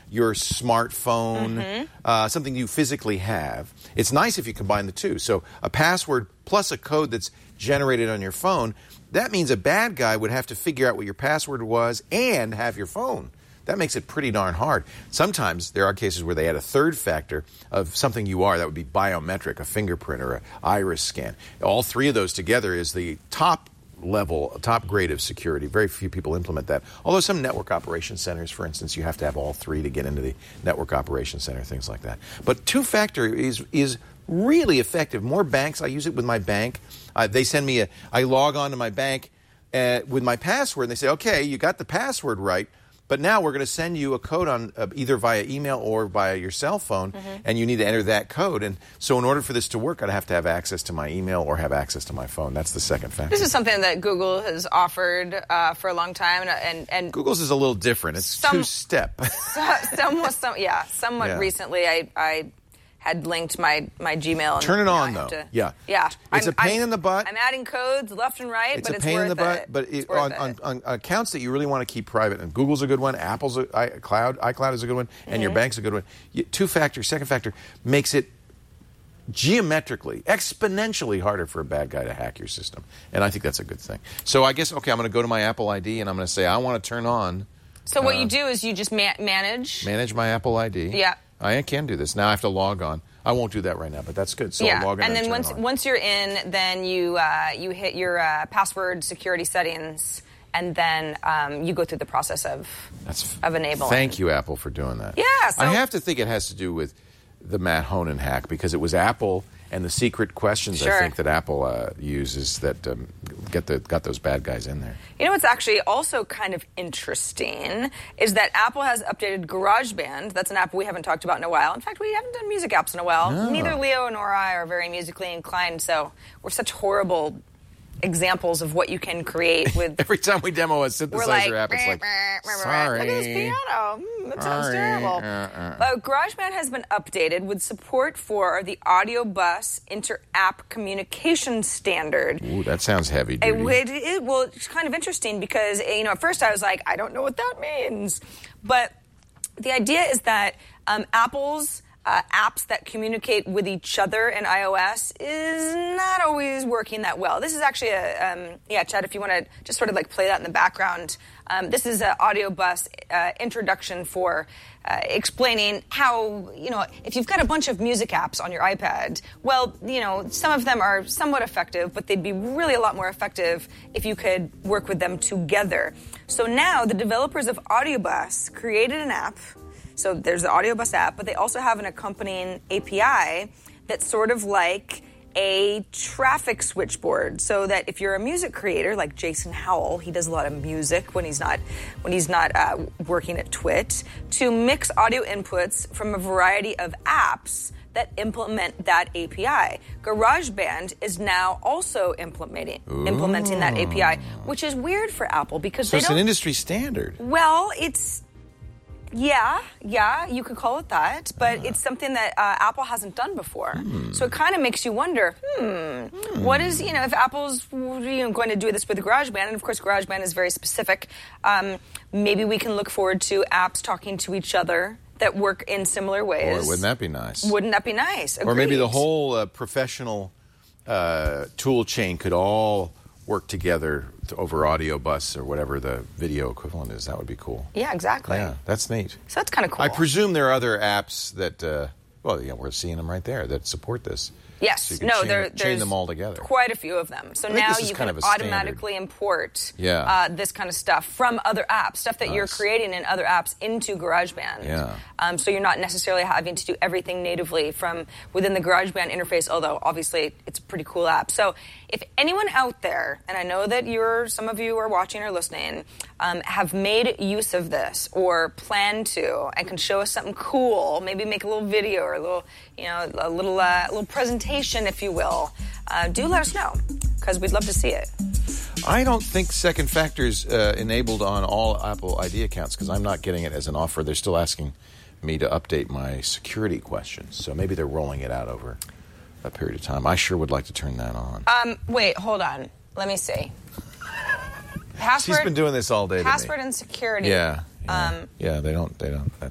your smartphone, Mm-hmm. uh, something you physically have. It's nice if you combine the two. So a password plus a code that's generated on your phone, that means a bad guy would have to figure out what your password was and have your phone. That makes it pretty darn hard. Sometimes there are cases where they add a third factor of something you are. That would be biometric, a fingerprint or an iris scan. All three of those together is the top level, top grade of security. Very few people implement that. Although some network operation centers, for instance, you have to have all three to get into the network operation center, things like that. But two-factor is is really effective. More banks, I use it with my bank. Uh, they send me a, I log on to my bank uh, with my password, and they say, okay, you got the password right, but now we're going to send you a code on uh, either via email or via your cell phone, mm-hmm. and you need to enter that code. And so in order for this to work, I'd have to have access to my email or have access to my phone. That's the second factor. This is something that Google has offered uh, for a long time. And, and, and Google's is a little different. It's some, two-step. somewhat, some, yeah, somewhat Yeah. recently I... I had linked my, my Gmail. And, Turn it you know, on, I have though. to- Yeah. Yeah. It's I'm- a pain I'm- in the butt. I'm adding codes left and right, It's but a it's pain worth in the butt, it. but It's it, worth on, it. on, on accounts that you really want to keep private, and Google's a good one, Apple's a, iCloud, iCloud is a good one, and Mm-hmm. your bank's a good one. You, two-factor, second factor makes it geometrically, exponentially harder for a bad guy to hack your system, and I think that's a good thing. So I guess, okay, I'm going to go to my Apple I D, and I'm going to say I want to turn on, So what uh, you do is you just ma- manage. manage my Apple I D. Yeah. I can do this. Now I have to log on. I won't do that right now, but that's good. So yeah, I'll log in and and then turn once it on. once you're in, then you uh, you hit your uh, password security settings, and then um, you go through the process of That's, of enabling. Thank you, Apple, for doing that. Yeah, so- I have to think it has to do with the Matt Honan hack, because it was Apple and the secret questions, Sure. I think, that Apple uh, uses that um, get the got those bad guys in there. You know what's actually also kind of interesting is that Apple has updated GarageBand. That's an app we haven't talked about in a while. In fact, we haven't done music apps in a while. No. Neither Leo nor I are very musically inclined, so we're such horrible examples of what you can create with. Every time we demo a We're synthesizer like, app, it's like, sorry. Look at this piano. Mm, that sounds Sorry. terrible. Uh, uh. But GarageBand has been updated with support for the Audio Bus Inter-App Communication Standard. Ooh, that sounds heavy It, duty. it, it, well, it's kind of interesting because, you know, at first I was like, I don't know what that means. But the idea is that um, Apple's uh, apps that communicate with each other in iOS is not always working that well. This is actually a, um, yeah, Chad, if you want to just sort of like play that in the background. Um, this is an Audio Bus uh, introduction for uh, explaining how, you know, if you've got a bunch of music apps on your iPad, well, you know, some of them are somewhat effective, but they'd be really a lot more effective if you could work with them together. So now the developers of Audio Bus created an app. So there's the Audio Bus app, but they also have an accompanying A P I that's sort of like a traffic switchboard, so that if you're a music creator like Jason Howell, he does a lot of music when he's not when he's not uh, working at Twit, to mix audio inputs from a variety of apps that implement that A P I. GarageBand is now also implementing implementing that A P I, which is weird for Apple because so they it's don't. an industry standard. Well, it's. Yeah, yeah, you could call it that, but it's something that uh, Apple hasn't done before. Hmm. So it kind of makes you wonder, hmm, hmm, what is, you know, if Apple's you know, going to do this with GarageBand, and of course GarageBand is very specific, um, maybe we can look forward to apps talking to each other that work in similar ways. Boy, wouldn't that be nice? Wouldn't that be nice? Or maybe the Agreed. whole uh, professional uh, tool chain could all work together to, over Audio Bus or whatever the video equivalent is. That would be cool. Yeah, exactly. Yeah, that's neat. So that's kind of cool. I presume there are other apps that, uh, well, yeah, we're seeing them right there that support this. Yes, So you can no, chain, there, chain there's them all together. quite a few of them. So I think now this is you kind can of a standard. automatically import Yeah. uh, this kind of stuff from other apps, stuff that you're Nice. creating in other apps into GarageBand. Yeah. Um, so you're not necessarily having to do everything natively from within the GarageBand interface, although obviously it's a pretty cool app. So if anyone out there, and I know that you're, some of you are watching or listening, um, have made use of this or plan to and can show us something cool, maybe make a little video or a little, you know, a little, uh, little presentation, if you will, uh, do let us know, because we'd love to see it. I don't think Second Factor is uh, enabled on all Apple I D accounts because I'm not getting it as an offer. They're still asking me to update my security questions. So maybe they're rolling it out over a period of time. I sure would like to turn that on. Um, wait, hold on. Let me see. Password. She's been doing this all day. Password to me. and security. Yeah. Yeah. Um, yeah. They don't. They don't. That's it.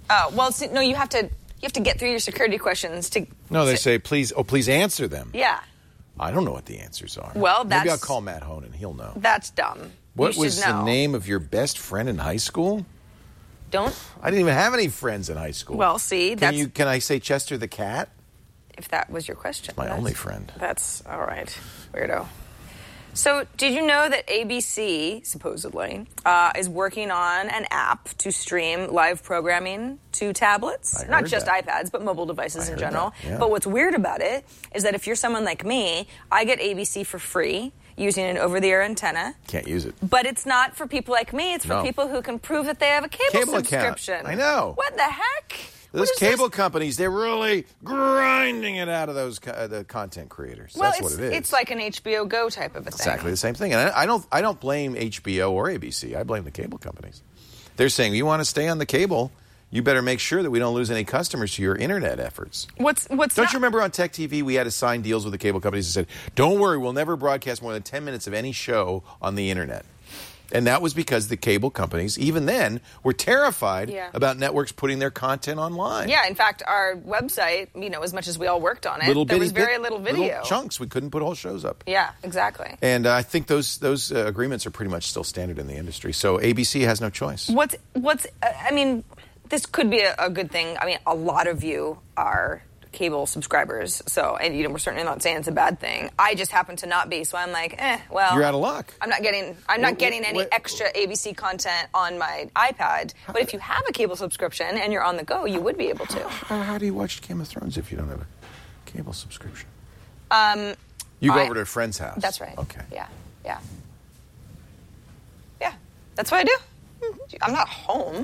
Oh, well, see, no, you have to you have to get through your security questions to... No, they to, say, please, oh, please answer them. Yeah. I don't know what the answers are. Well, that's... Maybe I'll call Matt Honan. He'll know. That's dumb. What you was should know. the name of your best friend in high school? Don't... I didn't even have any friends in high school. Well, see, can that's... You, can I say Chester the cat? If that was your question. My that's, only friend. That's all right. Weirdo. So, did you know that A B C, supposedly, uh, is working on an app to stream live programming to tablets? I Not heard just that. iPads, but mobile devices I in heard general. that, yeah. But what's weird about it is that if you're someone like me, I get A B C for free using an over-the-air antenna. Can't use it. But it's not for people like me. It's for No. people who can prove that they have a cable, Cable account. subscription. I know. What the heck? What Those is cable this? companies, they're really grinding it out of those co- uh, the content creators. Well, That's it's, what it is. it's like an H B O Go type of a thing. Exactly the same thing. And I, I don't I don't blame H B O or A B C. I blame the cable companies. They're saying, you want to stay on the cable, you better make sure that we don't lose any customers to your internet efforts. What's what's Don't not- you remember on Tech T V we had to sign deals with the cable companies that said, don't worry, we'll never broadcast more than ten minutes of any show on the internet. And that was because the cable companies, even then, were terrified Yeah. about networks putting their content online. Yeah, in fact, our website, you know, as much as we all worked on it, Little there bitty was very bit- little video. chunks. We couldn't put whole shows up. Yeah, exactly. And uh, I think those those uh, agreements are pretty much still standard in the industry. So A B C has no choice. What's what's? Uh, I mean, this could be a, a good thing. I mean, a lot of you are cable subscribers, so and you know we're certainly not saying it's a bad thing. I just happen to not be, so I'm like, eh, well, You're out of luck. I'm not getting I'm not What- getting any what- extra A B C content on my iPad. But if you have a cable subscription and you're on the go, you would be able to. How, how do you watch Game of Thrones if you don't have a cable subscription? Um, You go I- over to a friend's house. That's right. Okay. Yeah, yeah, yeah. That's what I do. I'm not home.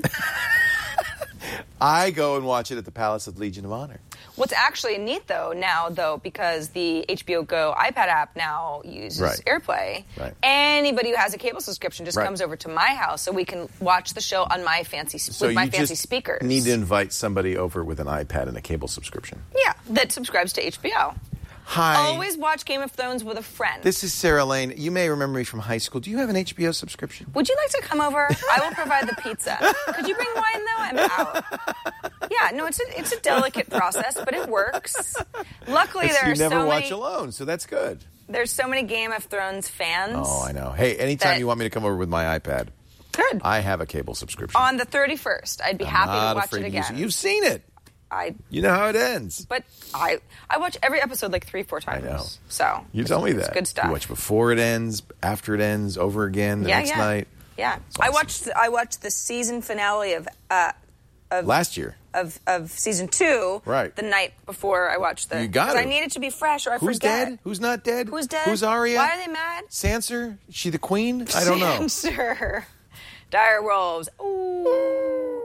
I go and watch it at the Palace of Legion of Honor. What's actually neat, though, now, though, because the H B O Go iPad app now uses Right. AirPlay, Right. anybody who has a cable subscription just Right. comes over to my house so we can watch the show on my fancy So with my you fancy just speakers. need to invite somebody over with an iPad and a cable subscription. Yeah, that subscribes to H B O. Hi. Always watch Game of Thrones with a friend. This is Sarah Lane. You may remember me from high school. Do you have an H B O subscription? Would you like to come over? I will provide the pizza. Could you bring wine, though? I'm out. Yeah, no, it's a, it's a delicate process, but it works. Luckily, It's- there you are never so watch many... alone, so that's good. There's so many Game of Thrones fans. Oh, I know. Hey, anytime That- you want me to come over with my iPad, Good. I have a cable subscription. On the thirty-first, I'd be I'm happy not to watch afraid it to use again. it. You've seen it. I, You know how it ends. but I, I watch every episode like three, four times. I know. So You it's- tell me it's that. good stuff. You watch before it ends, after it ends, over again the yeah, next yeah. night. Yeah, It's I awesome. watched. I watched the season finale of uh, Last year. of of season two. Right. The night before I watched the. You got 'cause it. I needed to be fresh, or I Who's forget. dead? Who's not dead? Who's dead? Who's Arya? Why are they mad? Sansa? Is she the queen? I don't know. Sure. Dire Wolves. Ooh.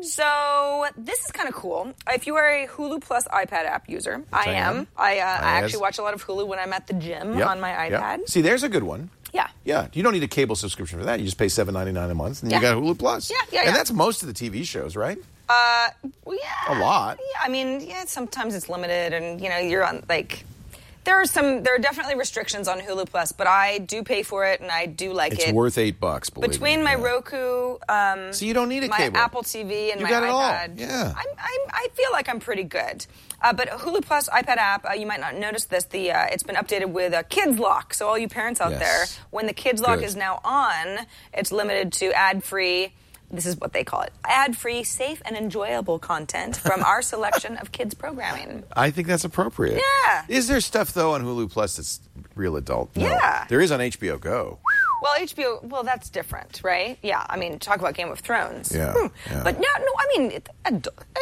So this is kind of cool. If you are a Hulu Plus iPad app user, I, I am. am. I, uh, I I actually is. watch a lot of Hulu when I'm at the gym Yep, on my yep. iPad. See, there's a good one. Yeah. Yeah, you don't need a cable subscription for that. You just pay seven ninety-nine a month, and Yeah. you got Hulu Plus. Yeah, yeah, And yeah. that's most of the T V shows, right? Uh, well, yeah. A lot. Yeah, I mean, yeah. Sometimes it's limited, and you know, you're on like. There are some. There are definitely restrictions on Hulu Plus, but I do pay for it, and I do like It's it. worth eight bucks. Believe Between me. my Yeah. Roku, um, So you don't need a my cable. Apple T V, and You my got it all. iPad. Yeah. I'm, I'm, I feel like I'm pretty good. Uh, but Hulu Plus iPad app, uh, you might not notice this. The uh, it's been updated with a Kids Lock. So all you parents out Yes. there, when the Kids Lock Good. is now on, it's limited to ad-free. This is what they call it: ad-free, safe, and enjoyable content from our selection of kids programming. I think that's appropriate. Yeah. Is there stuff though on Hulu Plus that's real adult? No. Yeah. There is on H B O Go. Well, H B O, well, that's different, right? Yeah, I mean, talk about Game of Thrones. Yeah, Hmm. yeah. But no, no, I mean, it, I,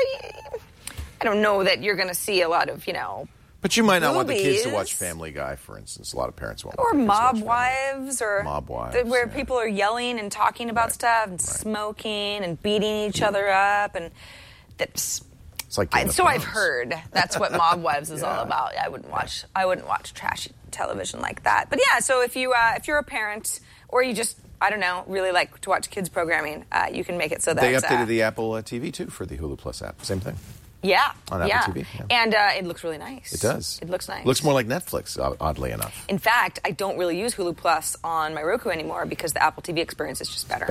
I don't know that you're going to see a lot of, you know, But you might not want the kids to Movies. watch Family Guy, for instance. A lot of parents won't. or want their kids to mob watch Family wives, or Mob wives, the- where yeah. people are yelling and talking about Right, stuff and right. smoking and beating each other up, and that's. It's like I, Game of so I've Thrones. heard that's what Mob Wives is all Yeah. about. I wouldn't watch. I wouldn't watch trashy television like that. But yeah, so if you uh, if you're a parent or you just I don't know really like to watch kids programming, uh, you can make it so that They updated uh, the Apple uh, T V too for the Hulu Plus app. Same thing. yeah on Apple yeah. T V, yeah. and uh, it looks really nice. It does. It looks nice. Looks more like Netflix, o- oddly enough. In fact, I don't really use Hulu Plus on my Roku anymore because the Apple T V experience is just better. Better.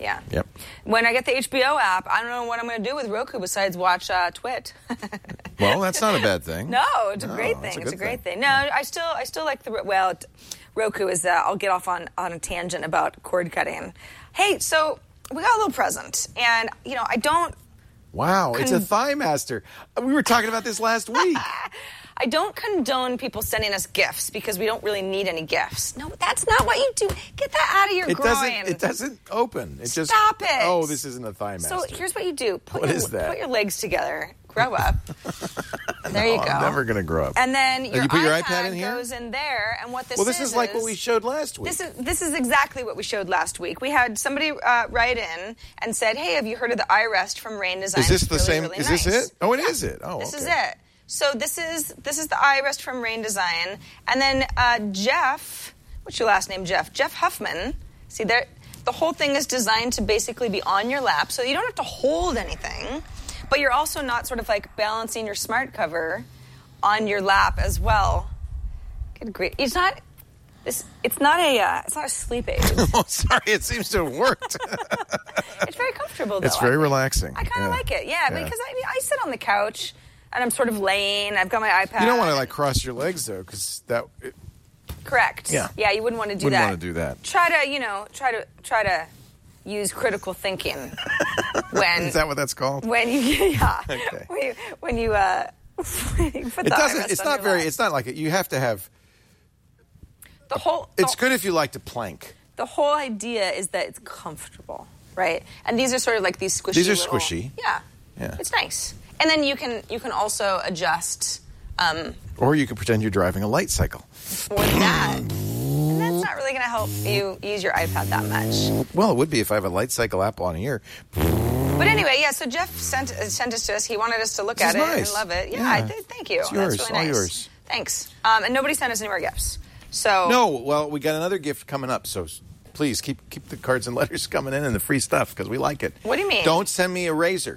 Yeah. Yep. When I get the H B O app, I don't know what I'm going to do with Roku besides watch uh, Twit. Well, that's not a bad thing. No, it's a No, great that's thing. a It's a good great thing. thing. No, I still, I still like the well. t- Roku is. Uh, I'll get off on on a tangent about cord cutting. Hey, so we got a little present, and you know, I don't. Wow, it's a Con- Thigh Master. We were talking about this last week. I don't condone people sending us gifts because we don't really need any gifts. No, that's not what you do. Get that out of your It groin. doesn't. It doesn't open. It just. Stop it. Oh, this isn't a Thigh Master. So here's what you do. Put What your, is that? Put your legs together. Grow up. There you Oh, go. I'm never going to grow up. And then your you put your iPad, iPad in here? goes in there, and what this well, this is is like what we showed last week. This is this is exactly what we showed last week. We had somebody uh, write in and said, "Hey, have you heard of the iRest from Rain Design?" Is this It's the really, same? really is nice. this it? Oh, it Yeah. is it. Oh, This okay. is it. So this is this is the iRest from Rain Design, and then uh, Jeff, what's your last name, Jeff? Jeff Huffman. See there, the whole thing is designed to basically be on your lap, so you don't have to hold anything, but you're also not sort of like balancing your smart cover on your lap as well. Good grief! It's not. This. It's not a. Uh, it's not a sleep aid. Oh, sorry. It seems to have worked. It's very comfortable, though. It's I very think. relaxing. I kind of Yeah. like it, yeah, Yeah. because I mean, I sit on the couch and I'm sort of laying. I've got my iPad. You don't want to like cross your legs though, because that. It, Correct. Yeah. Yeah, you wouldn't want to do Wouldn't that. wanna do that. Try to, you know, try to try to use critical thinking when is that what that's called? when you yeah Okay. when you when you uh when you put It the doesn't. iRest It's on not your very. lap. It's not like it. You have to have. the whole. It's the, good if you like to plank. The whole idea is that it's comfortable, right? And these are sort of like these squishy. These are little- squishy. Yeah. Yeah. It's nice, and then you can you can also adjust. Um, Or you can pretend you're driving a light cycle. for that. And that's not really going to help you use your iPad that much. Well, it would be if I have a light cycle app on here. But anyway, yeah, so Jeff sent, uh, sent us to us. He wanted us to look This at is it nice. and love it. Yeah, Yeah. I th- thank you. It's yours, That's really all nice. yours. Thanks. Um, and nobody sent us any more gifts. So No, well, we got another gift coming up, so s- please keep keep the cards and letters coming in and the free stuff because we like it. What do you mean? Don't send me a razor.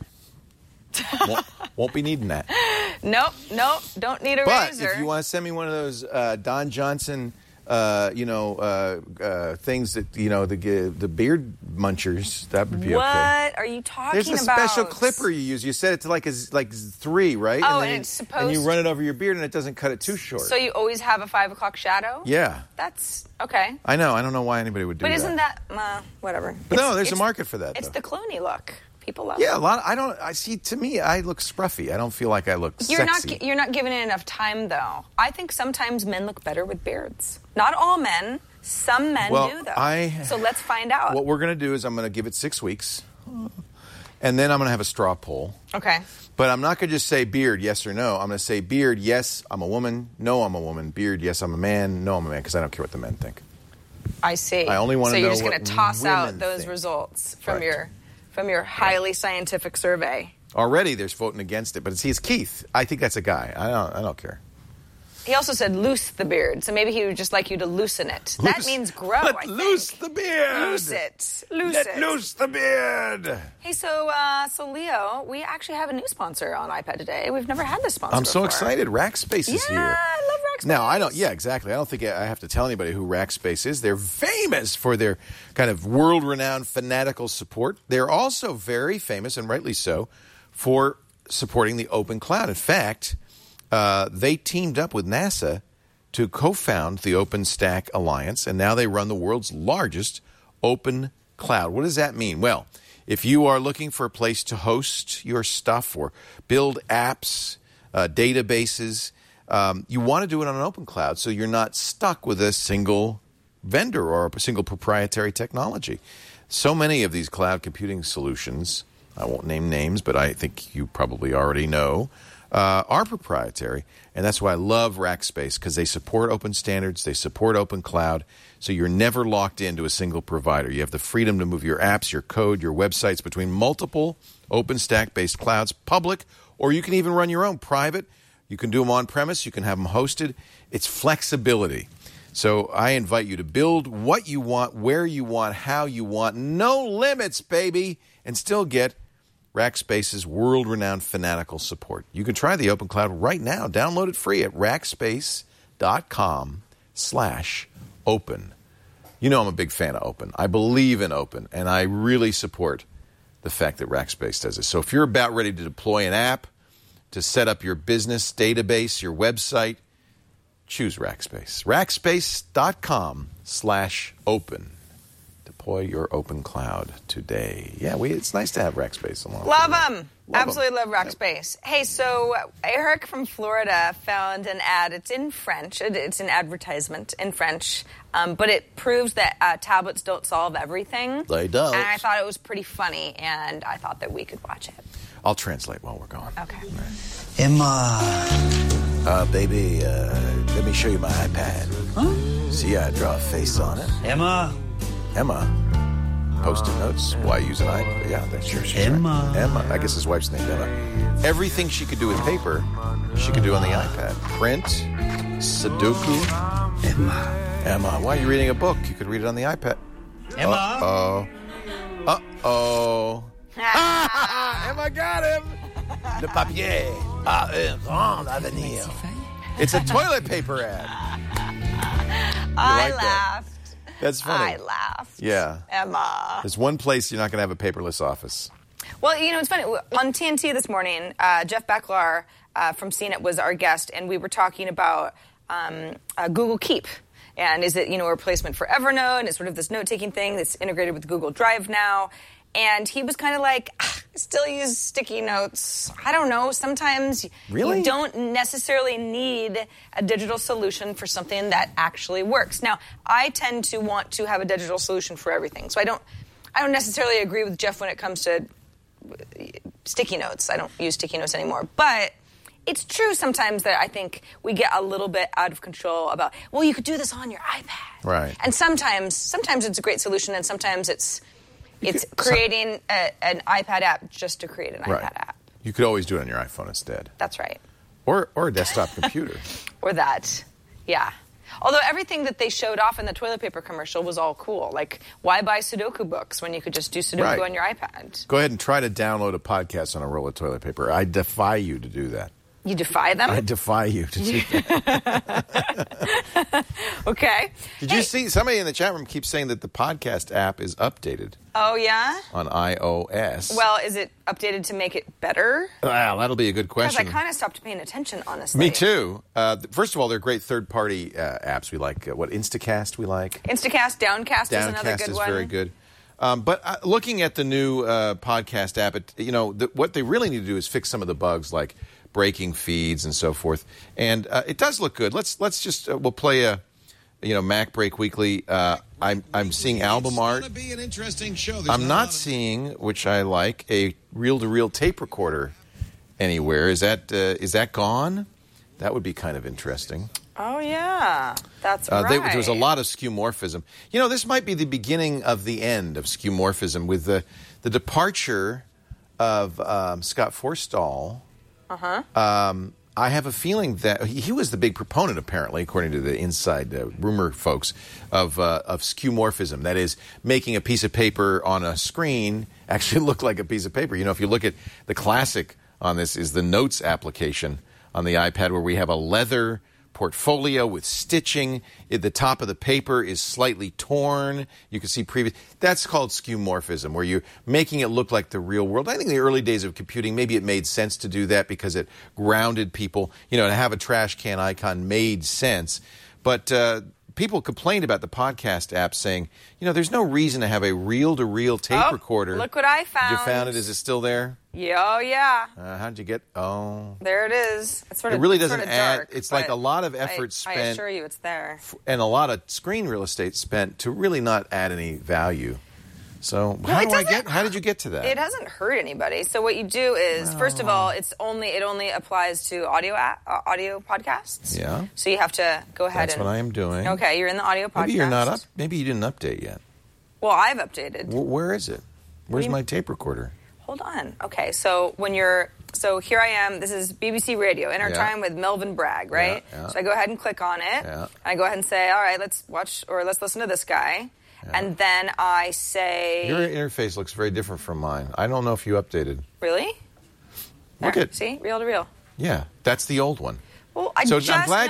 won't, won't be needing that. Nope, nope, don't need a But razor. if you want to send me one of those uh, Don Johnson, uh, you know, uh, uh, things that you know the the beard munchers, that would be what okay. are you talking There's a about? special clipper you use. You set it to like a, z- like three, right? Oh, then and you- it's and supposed- you run it over your beard, and it doesn't cut it too short. So you always have a five o'clock shadow? yeah, That's okay. I know. I don't know why anybody would do But that. isn't that, uh, whatever. But no, It's- there's a it's- market for that. It's though. the Clooney look. People love Yeah, it. a lot. I don't. I see. To me, I look scruffy. I don't feel like I look You're sexy. not gi- you're not giving it enough time, though. I think sometimes men look better with beards. Not all men. Some men Well, do, though. I- so let's find out. What we're going to do is I'm going to give it six weeks, and then I'm going to have a straw poll. Okay. But I'm not going to just say beard, yes or no. I'm going to say beard, yes, I'm a woman. No, I'm a woman. Beard, yes, I'm a man. No, I'm a man, because I don't care what the men think. I see. I only wanna So you're know just going what to toss out women those think. results from Right. your from your highly scientific survey. Already, there's voting against it, but see, it's Keith. I think that's a guy. I don't. I don't care. He also said loose the beard, so maybe he would just like you to loosen it. that Loose- means grow. Let I think. loose the beard. Loose it. Loose Let it. loose the beard. Hey, so uh, so Leo, we actually have a new sponsor on iPad today. We've never had this sponsor. I'm so before. excited. Rackspace is Yeah, here. I love Rackspace. Now, I don't, yeah, exactly. I don't think I have to tell anybody who Rackspace is. They're famous for their kind of world renowned fanatical support. They're also very famous, and rightly so, for supporting the open cloud. In fact, uh, they teamed up with NASA to co found the OpenStack Alliance, and now they run the world's largest open cloud. What does that mean? Well, if you are looking for a place to host your stuff or build apps, uh, databases, um, you want to do it on an open cloud so you're not stuck with a single vendor or a single proprietary technology. So many of these cloud computing solutions, I won't name names, but I think you probably already know, uh, are proprietary. And that's why I love Rackspace, because they support open standards, they support open cloud, so you're never locked into a single provider. You have the freedom to move your apps, your code, your websites between multiple OpenStack-based clouds, public, or you can even run your own private. You can do them on-premise, you can have them hosted. It's flexibility. So I invite you to build what you want, where you want, how you want. No limits, baby, and still get Rackspace's world-renowned fanatical support. You can try the open cloud right now. Download it free at rackspace.com slash open. You know I'm a big fan of open. I believe in open, and I really support the fact that Rackspace does it. So if you're about ready to deploy an app, to set up your business database, your website, choose Rackspace. Rackspace.com slash open. Deploy your open cloud today. Yeah, we, it's nice to have Rackspace along. Love them. Absolutely love Rackspace. Hey, so Eric from Florida found an ad. It's in French. It, it's an advertisement in French, um, but it proves that uh, tablets don't solve everything. They don't. And I thought it was pretty funny, and I thought that we could watch it. I'll translate while we're gone. Okay. Emma. Uh, baby, uh, let me show you my iPad. Huh? See, I draw a face on it. Emma. Emma. Post-it notes. Why use an iPad? Yeah, that's sure she's Emma. right. Emma. I guess his wife's named Emma. Everything she could do with paper, she could do on the iPad. Print, Sudoku. Emma. Emma, why are you reading a book? You could read it on the iPad. Emma. Uh-oh. Uh-oh. Emma got him. Le papier a un grand avenir. It's a toilet paper ad. I like that? laughed. That's funny. I laughed. Yeah. Emma. There's one place you're not going to have a paperless office. Well, you know, it's funny. On T N T this morning, uh, Jeff Becklar uh, from C net was our guest, and we were talking about um, uh, Google Keep. And is it, you know, a replacement for Evernote? And it's sort of this note-taking thing that's integrated with Google Drive now. And he was kind of like, ah, I still use sticky notes. I don't know. Sometimes really? you don't necessarily need a digital solution for something that actually works. Now, I tend to want to have a digital solution for everything. So I don't, I don't necessarily agree with Jeff when it comes to sticky notes. I don't use sticky notes anymore. But it's true sometimes that I think we get a little bit out of control about, well, you could do this on your iPad. Right. And sometimes, sometimes it's a great solution, and sometimes it's it's creating a, an iPad app just to create an right. iPad app. You could always do it on your iPhone instead. That's right. Or or a desktop computer. Or that, yeah. Although everything that they showed off in the toilet paper commercial was all cool. Like, why buy Sudoku books when you could just do Sudoku right. on your iPad? Go ahead and try to download a podcast on a roll of toilet paper. I defy you to do that. You defy them? I defy you to do that. Okay. Did hey. you see, somebody in the chat room keeps saying that the podcast app is updated. Oh, yeah? On iOS. Well, is it updated to make it better? Well, that'll be a good question. Because I kind of stopped paying attention, honestly. Me too. Uh, first of all, they're great third-party uh, apps. We like, uh, what, Instacast we like? Instacast, Downcast, Downcast is another good is one. very good. Um, but uh, looking at the new uh, podcast app, it, you know, the, what they really need to do is fix some of the bugs, like breaking feeds and so forth. And uh, it does look good. Let's let's just uh, we'll play a you know Mac Break Weekly. Uh, I'm I'm seeing album art. Be an interesting show. I'm not seeing, which I like, a reel-to-reel tape recorder anywhere. Is that uh, is that gone? That would be kind of interesting. Oh, yeah. That's uh, right. They, there was a lot of skeuomorphism. You know, this might be the beginning of the end of skeuomorphism with the, the departure of um, Scott Forstall. Uh-huh. Um, I have a feeling that he, he was the big proponent, apparently, according to the inside uh, rumor folks, of uh, of skeuomorphism. That is, making a piece of paper on a screen actually look like a piece of paper. You know, if you look at the classic on this is the Notes application on the iPad, where we have a leather portfolio with stitching. At the top of the paper is slightly torn. You can see previous. That's called skeuomorphism, where you're making it look like the real world. I think in the early days of computing, maybe it made sense to do that because it grounded people. You know, to have a trash can icon made sense. But uh, people complained about the podcast app, saying, you know, there's no reason to have a reel-to-reel tape oh, recorder. Look what I found. You found it? Is it still there? Yeah, oh, yeah. Uh, how'd you get? Oh, there it is. It's sort it of, really it's doesn't sort of add. dark, it's like a lot of effort I, spent. I assure you, it's there. F- and a lot of screen real estate spent to really not add any value. So No, how it do I doesn't- get? How did you get to that? It hasn't hurt anybody. So what you do is, first of all, it's only it only applies to audio a- uh, audio podcasts. Yeah. So you have to go ahead That's and. what I am doing. Okay, you're in the audio podcast. Maybe you're not up. Maybe you didn't update yet. Well, I've updated. W- where is it? Where's you- my tape recorder? Hold on. Okay, so when you're so here I am. This is B B C Radio, In Our Yeah. Time with Melvin Bragg, right? Yeah, yeah. So I go ahead and click on it. Yeah. I go ahead and say, all right, let's watch or let's listen to this guy. Yeah. And then I say, Your interface looks very different from mine. I don't know if you updated. really? Look There, at see, reel to reel. yeah, that's the old one. Well, I So I'm just glad know, you- hold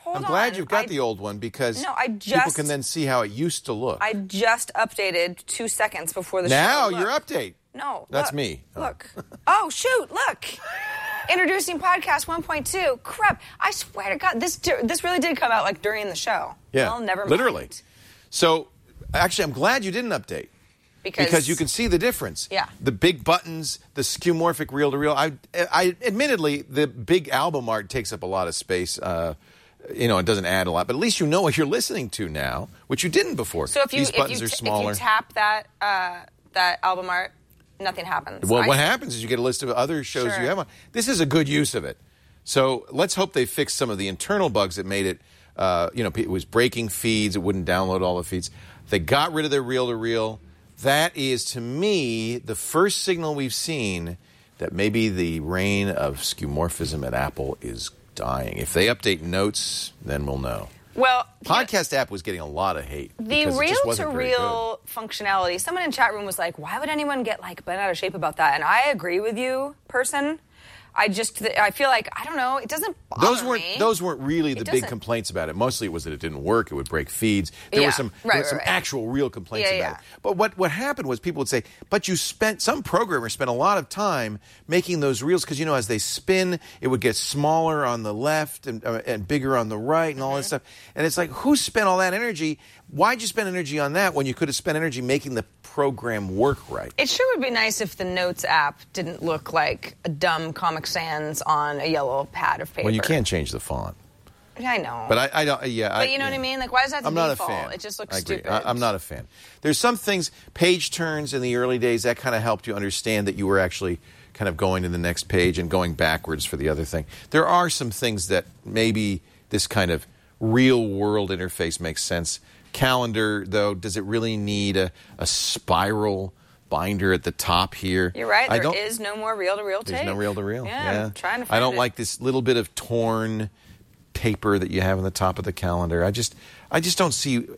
hold I'm on. glad you've got I, the old one because no, I people just, can then see how it used to look. I just updated two seconds before the now show. your Look. update. No. That's look, me. Oh. Look. Oh, shoot, look. Introducing podcast one point two. Crap. I swear to God, this this really did come out like during the show. Yeah. Well, never mind. Literally. So, actually, I'm glad you didn't update. Because, Because you can see the difference. Yeah. The big buttons, the skeuomorphic reel-to-reel. I, I, admittedly, the big album art takes up a lot of space. Uh, you know, it doesn't add a lot, but at least you know what you're listening to now, which you didn't before. So if you, These if buttons you, are t- smaller. if you tap that uh, that album art, nothing happens. Well, I- what happens is you get a list of other shows Sure. you have on. This is a good use of it. So let's hope they fix some of the internal bugs that made it, uh, you know, it was breaking feeds. It wouldn't download all the feeds. They got rid of their reel-to-reel. That is, to me, the first signal we've seen that maybe the reign of skeuomorphism at Apple is dying. If they update Notes, then we'll know. Well, Podcast app was getting a lot of hate. the because it just wasn't very reel-to-reel functionality. Someone in chat room was like, "Why would anyone get like bent out of shape about that?" And I agree with you, person. I just, I feel like I don't know. It doesn't bother Those weren't me. those weren't really It the big doesn't. complaints about it. Mostly it was that it didn't work. It would break feeds. There Yeah, were some right, there were some right, right. actual real complaints Yeah, about yeah. it. But what what happened was people would say, "But you spent some programmers spent a lot of time making those reels because you know as they spin, it would get smaller on the left and uh, and bigger on the right and all Mm-hmm. this stuff." And it's like, who spent all that energy? Why'd you spend energy on that when you could have spent energy making the program work right? It sure would be nice if the Notes app didn't look like a dumb Comic Sans on a yellow pad of paper. Well, you can't change the font. I know. But I, I don't. Yeah, But I, you know yeah. what I mean? Like, why does that have to I'm not default? a fan. It just looks I agree. stupid. I, I'm not a fan. There's some things, page turns in the early days, that kind of helped you understand that you were actually kind of going to the next page and going backwards for the other thing. There are some things that maybe this kind of real world interface makes sense. Calendar, though, does it really need a, a spiral binder at the top here? You're right. I There don't- is no more reel-to-reel tape. There's no reel to reel. Yeah, I'm trying to find I don't it. like this little bit of torn paper that you have on the top of the calendar. I just, I just don't see. Uh,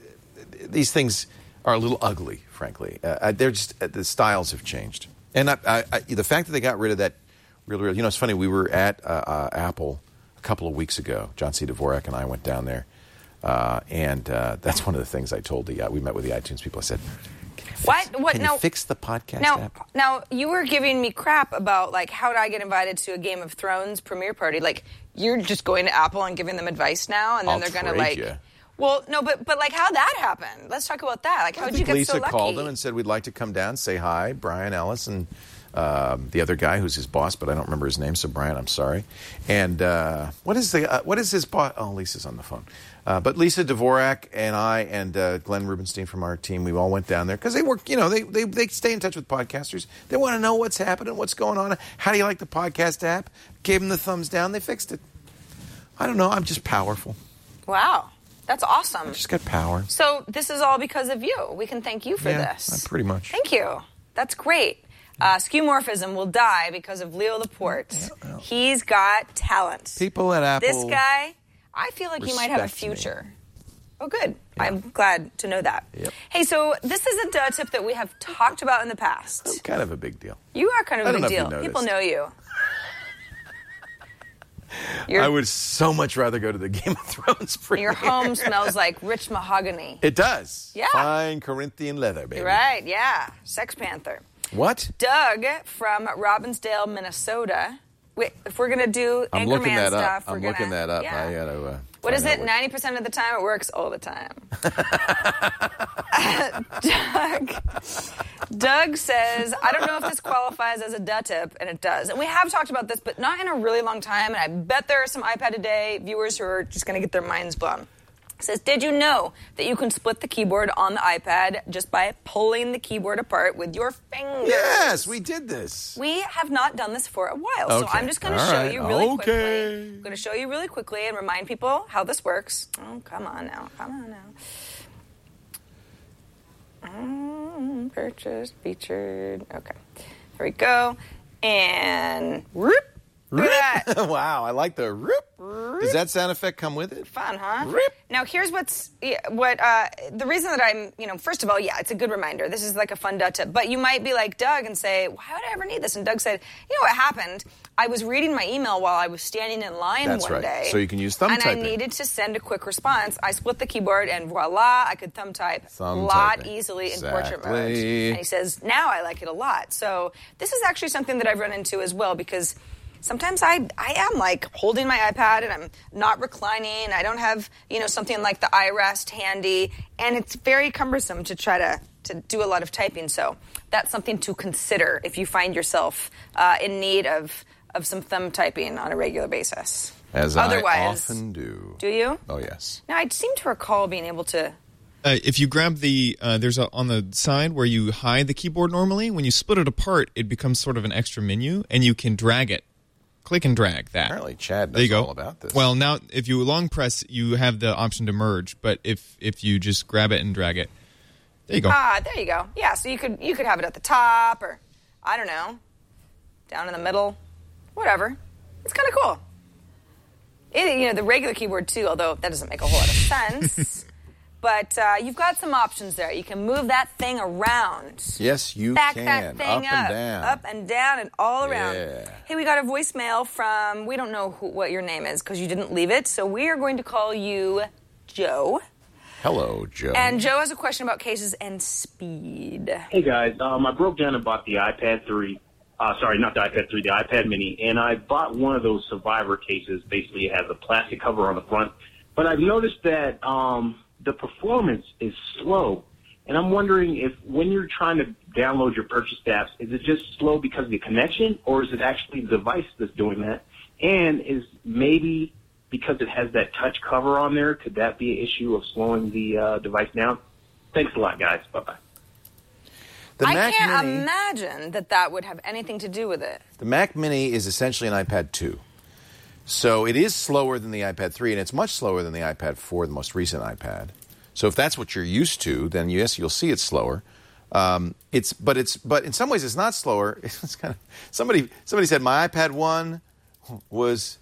these things are a little ugly, frankly. Uh, I- they're just uh, the styles have changed, and I, I, I, the fact that they got rid of that reel to reel. You know, it's funny. We were at uh, uh, Apple a couple of weeks ago. John C. Dvorak and I went down there, uh, and uh, that's one of the things I told the. Uh, we met with the iTunes people. I said, "Can you fix, What? What? Can Now- you fix the podcast Now, app?" now you were giving me crap about like how did I get invited to a Game of Thrones premiere party? Like you're just going to Apple and giving them advice now, and then I'll they're going to trade like. ya. Well, no, but but like how that happened? Let's talk about that. Like how I did you think get Lisa so lucky? called him and said, we'd like to come down, say hi, Brian Ellis, and um, the other guy who's his boss, but I don't remember his name, so Brian, I'm sorry. And uh, what is the uh, what is his boss? Oh, Lisa's on the phone. Uh, but Lisa Dvorak and I and uh, Glenn Rubenstein from our team, we all went down there because they work, you know, they, they, they stay in touch with podcasters. They want to know what's happening, what's going on. How do you like the podcast app? Gave them the thumbs down. They fixed it. I don't know. I'm just powerful. Wow, that's awesome. Just got power. So this is all because of you. We can thank you for Yeah, this. pretty much. Thank you. That's great. Uh, skeuomorphism will die because of Leo Laporte. Yeah, well. He's got talent. People at Apple. This guy, I feel like he might have a respect me. future. Oh, good. I'm glad to know that. Yep. Hey, so this is a duh tip that we have talked about in the past. Kind of a big deal. You are kind of I a don't big know if you deal. noticed. People know you. Your, I would so much rather go to the Game of Thrones premiere. your home smells like rich mahogany. It does. Yeah. Fine Corinthian leather, baby. You're right, yeah. Sex Panther. What? Doug from Robbinsdale, Minnesota. Wait, if we're going to do I'm Anchorman looking that stuff, up. we're I'm gonna, looking that up. Yeah. I gotta. Uh, What is find it? out ninety percent of the time it works all the time. Doug, Doug says, I don't know if this qualifies as a duh tip, and it does. And we have talked about this, but not in a really long time, and I bet there are some iPad Today viewers who are just going to get their minds blown. It says, did you know that you can split the keyboard on the iPad just by pulling the keyboard apart with your fingers? Yes, we did this. We have not done this for a while, so Okay. I'm just going to All show right. you really Okay. quickly. I'm going to show you really quickly and remind people how this works. Oh, come on now. Come on now. Mm, purchased, featured. Okay. There we go. And whoop. Look at that. Wow, I like the rip. Does that sound effect come with it? Fun, huh? Rip. Now, here's what's yeah, what uh, the reason that I'm, you know, first of all, yeah, it's a good reminder. This is like a fun dot tip. But you might be like Doug and say, why would I ever need this? And Doug said, you know what happened? I was reading my email while I was standing in line That's one right. day. So you can use thumb and typing. And I needed to send a quick response. I split the keyboard and voila, I could thumb type Thumb a lot typing. easily Exactly. in portrait mode. And he says, now I like it a lot. So this is actually something that I've run into as well because sometimes I I am like holding my iPad and I'm not reclining. I don't have, you know, something like the iRest handy, and it's very cumbersome to try to, to do a lot of typing. So that's something to consider if you find yourself uh, in need of, of some thumb typing on a regular basis. As Otherwise, I often do. Do you? Oh, yes. Now, I seem to recall being able to... Uh, if you grab the, uh, there's a, on the side where you hide the keyboard normally, when you split it apart, it becomes sort of an extra menu, and you can drag it. Click and drag that. Apparently, Chad knows there you go. all about this. Well, now, if you long press, you have the option to merge, but if, if you just grab it and drag it, there you go. Ah, there you go. Yeah, so you could you could have it at the top or, I don't know, down in the middle, whatever. It's kind of cool. It, you know, the regular keyboard, too, although that doesn't make a whole lot of sense. But uh, you've got some options there. You can move that thing around. Yes, you Back can. that thing up up, and down. up and down, and all around. Yeah. Hey, we got a voicemail from, we don't know who, what your name is because you didn't leave it, so we are going to call you Joe. Hello, Joe. And Joe has a question about cases and speed. Hey, guys. Um, I broke down and bought the iPad three. Uh, sorry, not the iPad three, the iPad mini. And I bought one of those Survivor cases. Basically, it has a plastic cover on the front. But I've noticed that um, the performance is slow. And I'm wondering if when you're trying to download your purchase apps, is it just slow because of the connection, or is it actually the device that's doing that? And is maybe because it has that touch cover on there, could that be an issue of slowing the uh, device down? Thanks a lot, guys. Bye-bye. The I Mac can't Mini, imagine that that would have anything to do with it. The Mac Mini is essentially an iPad two. So it is slower than the iPad three, and it's much slower than the iPad four, the most recent iPad. So if that's what you're used to, then yes, you'll see it's slower. Um, it's but it's but in some ways it's not slower. It's kind of somebody somebody said my iPad one was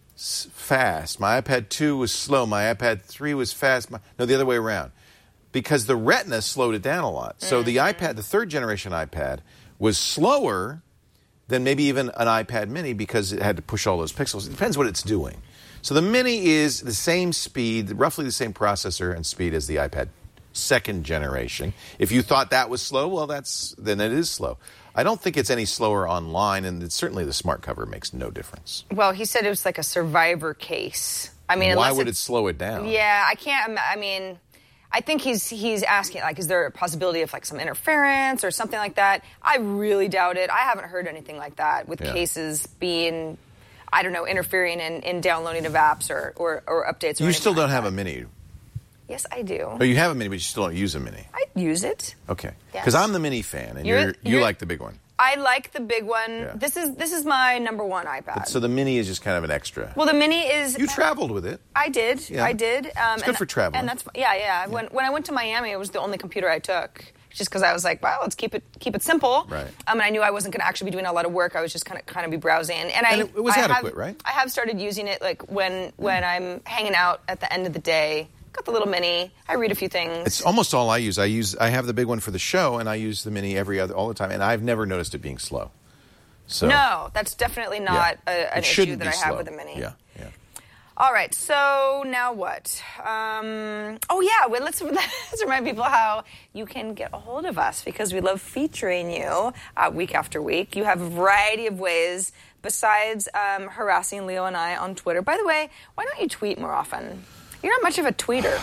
fast, my iPad two was slow, my iPad three was fast. My, no, the other way around, because the Retina slowed it down a lot. So mm-hmm. the iPad, the third generation iPad, was slower than maybe even an iPad Mini because it had to push all those pixels. It depends what it's doing. So the Mini is the same speed, roughly the same processor and speed as the iPad second generation. If you thought that was slow, well, that's then it is slow. I don't think it's any slower online, and it's, certainly the smart cover makes no difference. Well, he said it was like a Survivor case. I mean, why unless would it it's- slow it down? Yeah, I can't. im- I mean, I think he's he's asking like, is there a possibility of like some interference or something like that? I really doubt it. I haven't heard anything like that with Yeah. cases being, I don't know, interfering in, in downloading of apps or or, or updates. Or You anything still like don't have that. a Mini. Yes, I do. Oh, you have a Mini, but you still don't use a Mini. I use it. Okay. Yes. Because I'm the Mini fan, and You're- you're, you you're- like the big one. I like the big one. Yeah. This is this is my number one iPad. So the Mini is just kind of an extra. well, the Mini is. You traveled with it. I did. Yeah. I did. Um, It's good and, for traveling. And that's yeah, yeah. When when I went to Miami, it was the only computer I took, just because I was like, well, let's keep it keep it simple. Right. Um, and I knew I wasn't going to actually be doing a lot of work. I was just kind of kind of be browsing. And, I And it- it was I adequate, have, right? I have started using it like when when I'm hanging out at the end of the day. Got the little Mini. I read a few things. It's almost all I use. I use. I have the big one for the show, and I use the Mini every other all the time, and I've never noticed it being slow. So no, that's definitely not yeah. a, an It issue shouldn't that be I have slow. with the Mini. Yeah, yeah. All right, so now what? Um, oh, yeah, well, let's, let's remind people how you can get a hold of us because we love featuring you uh, week after week. You have a variety of ways besides um, harassing Leo and I on Twitter. By the way, why don't you tweet more often? You're not much of a tweeter.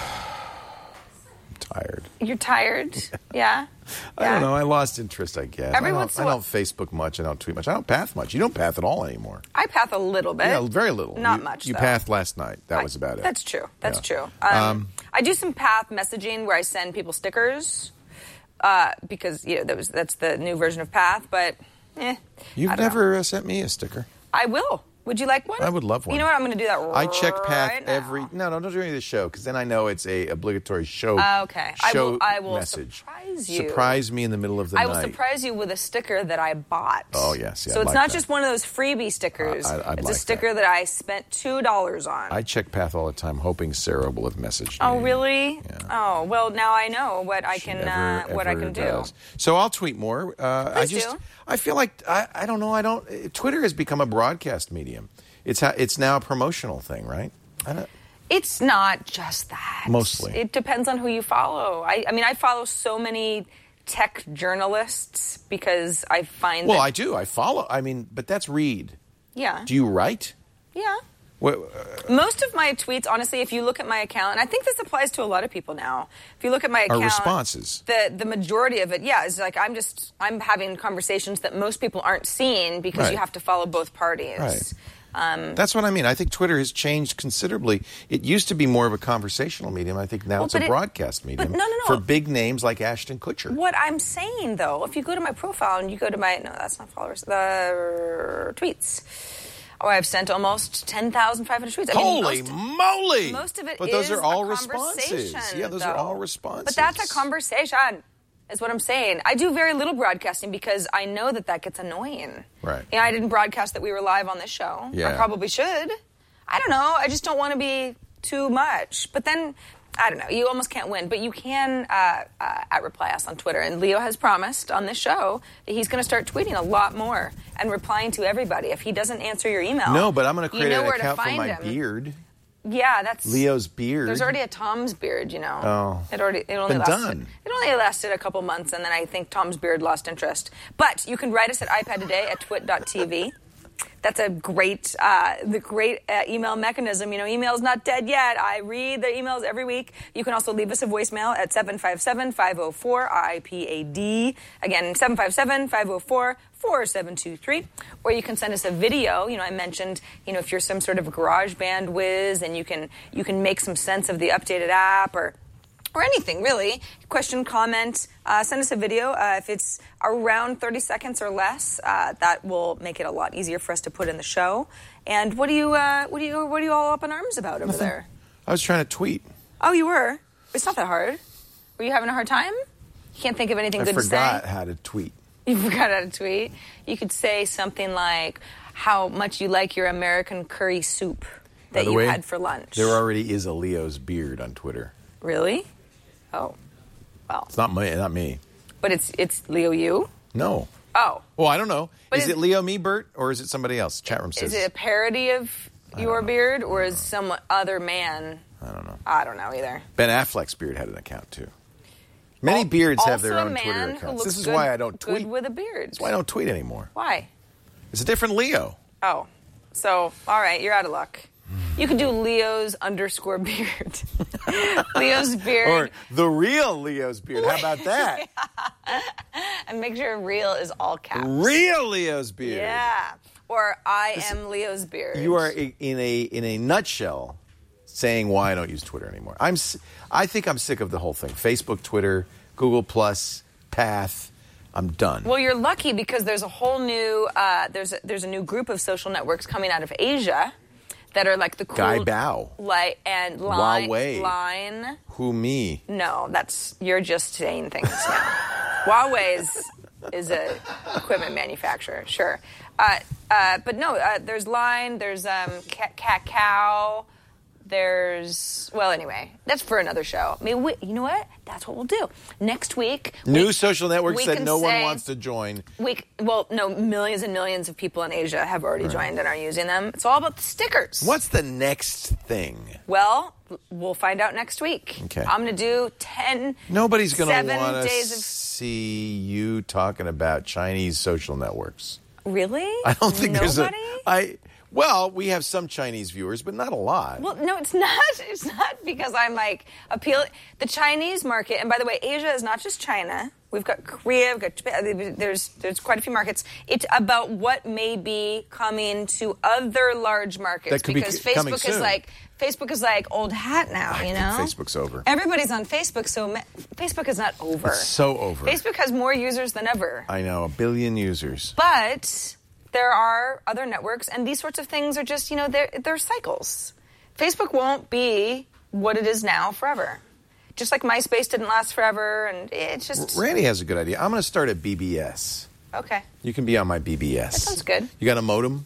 Tired. You're tired? Yeah? I don't know. I lost interest, I guess. Every I once don't, in a I don't Facebook much. I don't tweet much. I don't path much. You don't path at all anymore. I path a little bit. Yeah, very little. Not you, much, You though. pathed last night. That I- was about it. That's true. That's Yeah. true. Um, Um, I do some path messaging where I send people stickers uh, because you know that was that's the new version of Path. But eh, You've I don't know. never uh, sent me a sticker. I will. Would you like one? I would love one. You know what? I'm going to do that right I check Path now. every. No, no, don't do any of the show because then I know it's a obligatory show. Uh, okay, I show will. I will message. surprise you. Surprise me in the middle of the I night. will surprise you with a sticker that I bought. Oh yes, yeah. So I'd it's like not that. just one of those freebie stickers. Uh, I- I'd it's like a sticker that. that. I spent two dollars on. I check Path all the time, hoping Sarah will have messaged oh me. really? Yeah. Oh well, now I know what I She can never, uh, what I ever can do. does. So I'll tweet more. Uh, I Please just, do. I feel like I, I don't know. I don't. Twitter has become a broadcast medium. It's ha, it's now a promotional thing, right? I don't, It's not just that. Mostly. It depends on who you follow. I, I mean, I follow so many tech journalists because I find well, that... I do. I follow. I mean, but that's read. Yeah. Do you write? Yeah. What, uh, Most of my tweets, honestly, if you look at my account, and I think this applies to a lot of people now, if you look at my account... Are responses. The, the majority of it, yeah, is like I'm just, I'm having conversations that most people aren't seeing because Right. you have to follow both parties. Right. Um, That's what I mean. I think Twitter has changed considerably. It used to be more of a conversational medium. I think now Well, it's a but it- broadcast medium no, no, no. for big names like Ashton Kutcher. What I'm saying, though, if you go to my profile and you go to my, no, that's not followers, the tweets. Oh, I've sent almost ten thousand five hundred tweets. I mean, Holy most, moly! most of it but those is are all a responses. conversation, Yeah, those though. are all responses. But that's a conversation, is what I'm saying. I do very little broadcasting because I know that that gets annoying. Right. You know, I didn't broadcast that we were live on this show. Yeah. I probably should. I don't know. I just don't want to be too much. But then, I don't know. You almost can't win. But you can uh, uh, at reply us on Twitter. And Leo has promised on this show that he's going to start tweeting a lot more and replying to everybody. If he doesn't answer your email, No, but I'm going to create you know an where to account for find my him. beard. Yeah, that's Leo's beard. There's already a Tom's beard, you know. Oh. It already it only Been lasted done. it only lasted a couple months, and then I think Tom's beard lost interest. But you can write us at iPad Today at twit dot t v. That's a great, uh, the great uh, email mechanism. You know, email's not dead yet. I read the emails every week. You can also leave us a voicemail at seven five seven, five oh four, R I P A D. Again, seven five seven, five oh four, four seven two three. Or you can send us a video. You know, I mentioned, you know, if you're some sort of GarageBand whiz and you can you can make some sense of the updated app or or anything, really. Question, comment, uh, send us a video. Uh, if it's around thirty seconds or less, uh, that will make it a lot easier for us to put in the show. And what do you, uh, what do you, what are you all up in arms about over there? I was trying to tweet. Oh, you were? It's not that hard. Were you having a hard time? You can't think of anything I good forgot to say? how to tweet. You forgot how to tweet? You could say something like how much you like your American curry soup By that the you way, had for lunch. There already is a Leo's beard on Twitter. Really? Oh. Well. It's not me. Not me. But it's it's Leo you? No. Oh. Well, I don't know. But is is- it Leo me, Bert, or is it somebody else? Chat room says. Is it a parody of your beard, or is some other man? I don't know. I don't know either. Ben Affleck's beard had an account too. Many Al- beards have their also a own man Twitter who accounts. looks This is good- why I don't tweet. Good with a beard. That's why I don't tweet anymore. Why? It's a different Leo. Oh, so all right, you're out of luck. You could do Leo's underscore beard. Leo's beard. Or the real Leo's beard. How about that? And make sure real is all caps. Real Leo's beard. Yeah. Or I am Leo's beard. You are i- in a in a nutshell saying why I don't use Twitter anymore. I'm s- I think I'm sick of the whole thing. Facebook, Twitter, Google Plus, Path. I'm done. Well, you're lucky because there's a whole new uh, there's a, there's a new group of social networks coming out of Asia that are like the cool Guy Bao. like and line Huawei. line. Who me? No, that's you're just saying things now. Huawei is is a equipment manufacturer, sure, uh, uh, but no, uh, there's Line, there's um, Kakao. There's, well, anyway, that's for another show. I mean, we, you know what? That's what we'll do. Next week. New we- social networks we that can no one say- wants to join. We, well, no, millions and millions of people in Asia have already joined and are using them. It's all about the stickers. What's the next thing? Well, we'll find out next week. Okay. I'm going to do ten, Nobody's going to seven want to days of... see you talking about Chinese social networks. Really? I don't think Nobody? there's a. I well, we have some Chinese viewers, but not a lot. Well, no, it's not. It's not because I'm like appealing. The Chinese market, and by the way, Asia is not just China. We've got Korea. We've got Japan. There's there's quite a few markets. It's about what may be coming to other large markets That could be because c- coming Facebook is soon. like Facebook is like old hat now. I You think know, Facebook's over. Everybody's on Facebook, so ma- Facebook is not over. It's so over. Facebook has more users than ever. I know, a billion users. But there are other networks, and these sorts of things are just, you know, they're, they're cycles. Facebook won't be what it is now forever. Just like MySpace didn't last forever, and it's just... Randy has a good idea. I'm going to start at B B S. Okay. You can be on my B B S. That sounds good. You got a modem?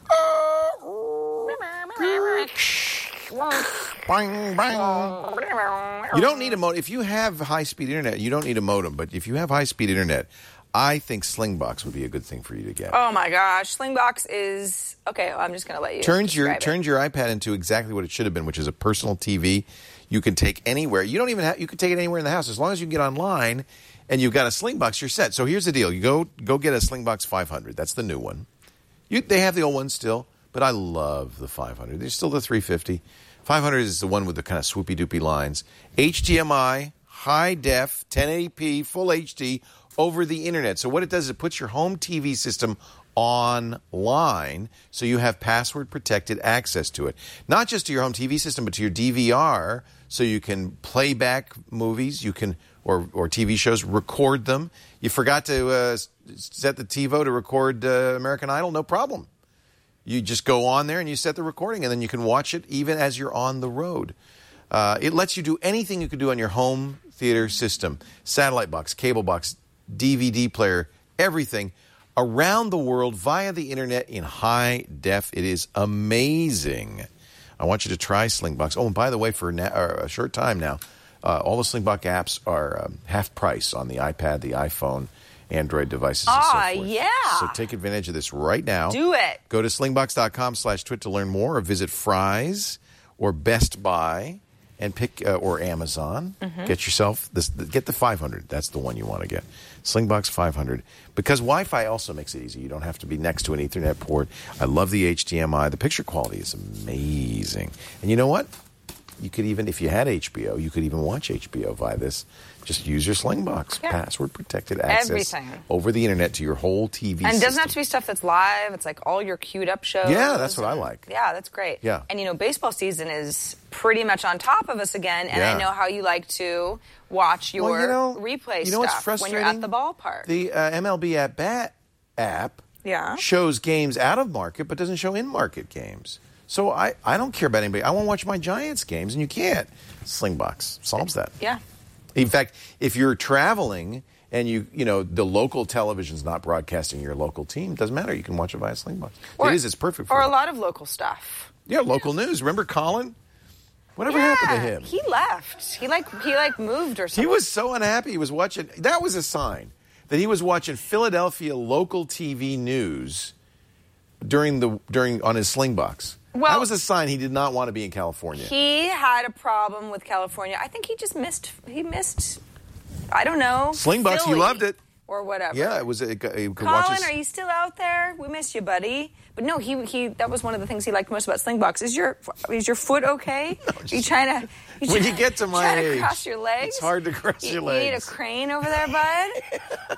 Bang, bang. You don't need a modem. If you have high-speed internet, you don't need a modem. But if you have high-speed internet, I think Slingbox would be a good thing for you to get. Oh, my gosh. Slingbox is... Okay, well, I'm just going to let you turns your describe it. Turns your iPad into exactly what it should have been, which is a personal T V. You can take anywhere. You don't even have... You can take it anywhere in the house. As long as you can get online and you've got a Slingbox, you're set. So here's the deal. You go go get a Slingbox five hundred. That's the new one. You, they have the old one still, but I love the five hundred. There's still the three fifty. five hundred is the one with the kind of swoopy-doopy lines. H D M I, high def, ten eighty p, full H D, over the internet. So what it does is it puts your home T V system online so you have password-protected access to it. Not just to your home T V system, but to your D V R so you can play back movies, you can or, or T V shows, record them. You forgot to uh, set the TiVo to record uh, American Idol, no problem. You just go on there and you set the recording, and then you can watch it even as you're on the road. Uh, it lets you do anything you could do on your home theater system. Satellite box, cable box, D V D player, everything around the world via the internet in high def. It is amazing. I want you to try Slingbox. Oh, and by the way, for na- uh, a short time now, uh, all the Slingbox apps are um, half price on the iPad, the iPhone, Android devices, and Ah, so forth. yeah. So take advantage of this right now. Do it. Go to slingbox.com slash twit to learn more, or visit Fry's or Best Buy and pick, uh, or Amazon. Mm-hmm. Get yourself, this. Get the five hundred. That's the one you want to get. Slingbox five hundred. Because Wi-Fi also makes it easy. You don't have to be next to an Ethernet port. I love the H D M I. The picture quality is amazing. And you know what? You could even, if you had H B O, you could even watch H B O via this. Just use your Slingbox. Yeah. Password-protected access Everything. over the internet to your whole T V And it system. doesn't have to be stuff that's live. It's like all your queued up shows. Yeah, that's what I like. Yeah, that's great. Yeah. And, you know, baseball season is pretty much on top of us again. And Yeah. I know how you like to watch your Well, you know- replay you know what's stuff when you're frustrating? at the ballpark. The uh, M L B At Bat app Yeah. shows games out of market but doesn't show in-market games. So I, I don't care about anybody. I want to watch my Giants games, and you can't. Slingbox solves that. Yeah. In fact, if you're traveling and you you know the local television's not broadcasting your local team, doesn't matter. You can watch it via Slingbox. Or- it is. It's perfect for Or you. a lot of local stuff. Yeah, local news. Remember Colin? Whatever yeah, happened to him? He left. He like he like moved or something. He was so unhappy. He was watching. That was a sign that he was watching Philadelphia local T V news during the during on his Slingbox. Well, that was a sign he did not want to be in California. He had a problem with California. I think he just missed. He missed. I don't know. Slingbox, Philly you loved it. or whatever. Yeah, it was. It, it could watch Colin, his, are you still out there? We miss you, buddy. But no, he he. That was one of the things he liked most about Slingbox. Is your is your foot okay? are you trying to? You When try- you get to my trying age, to cross your legs. it's hard to cross you, your You legs. need a crane over there, bud.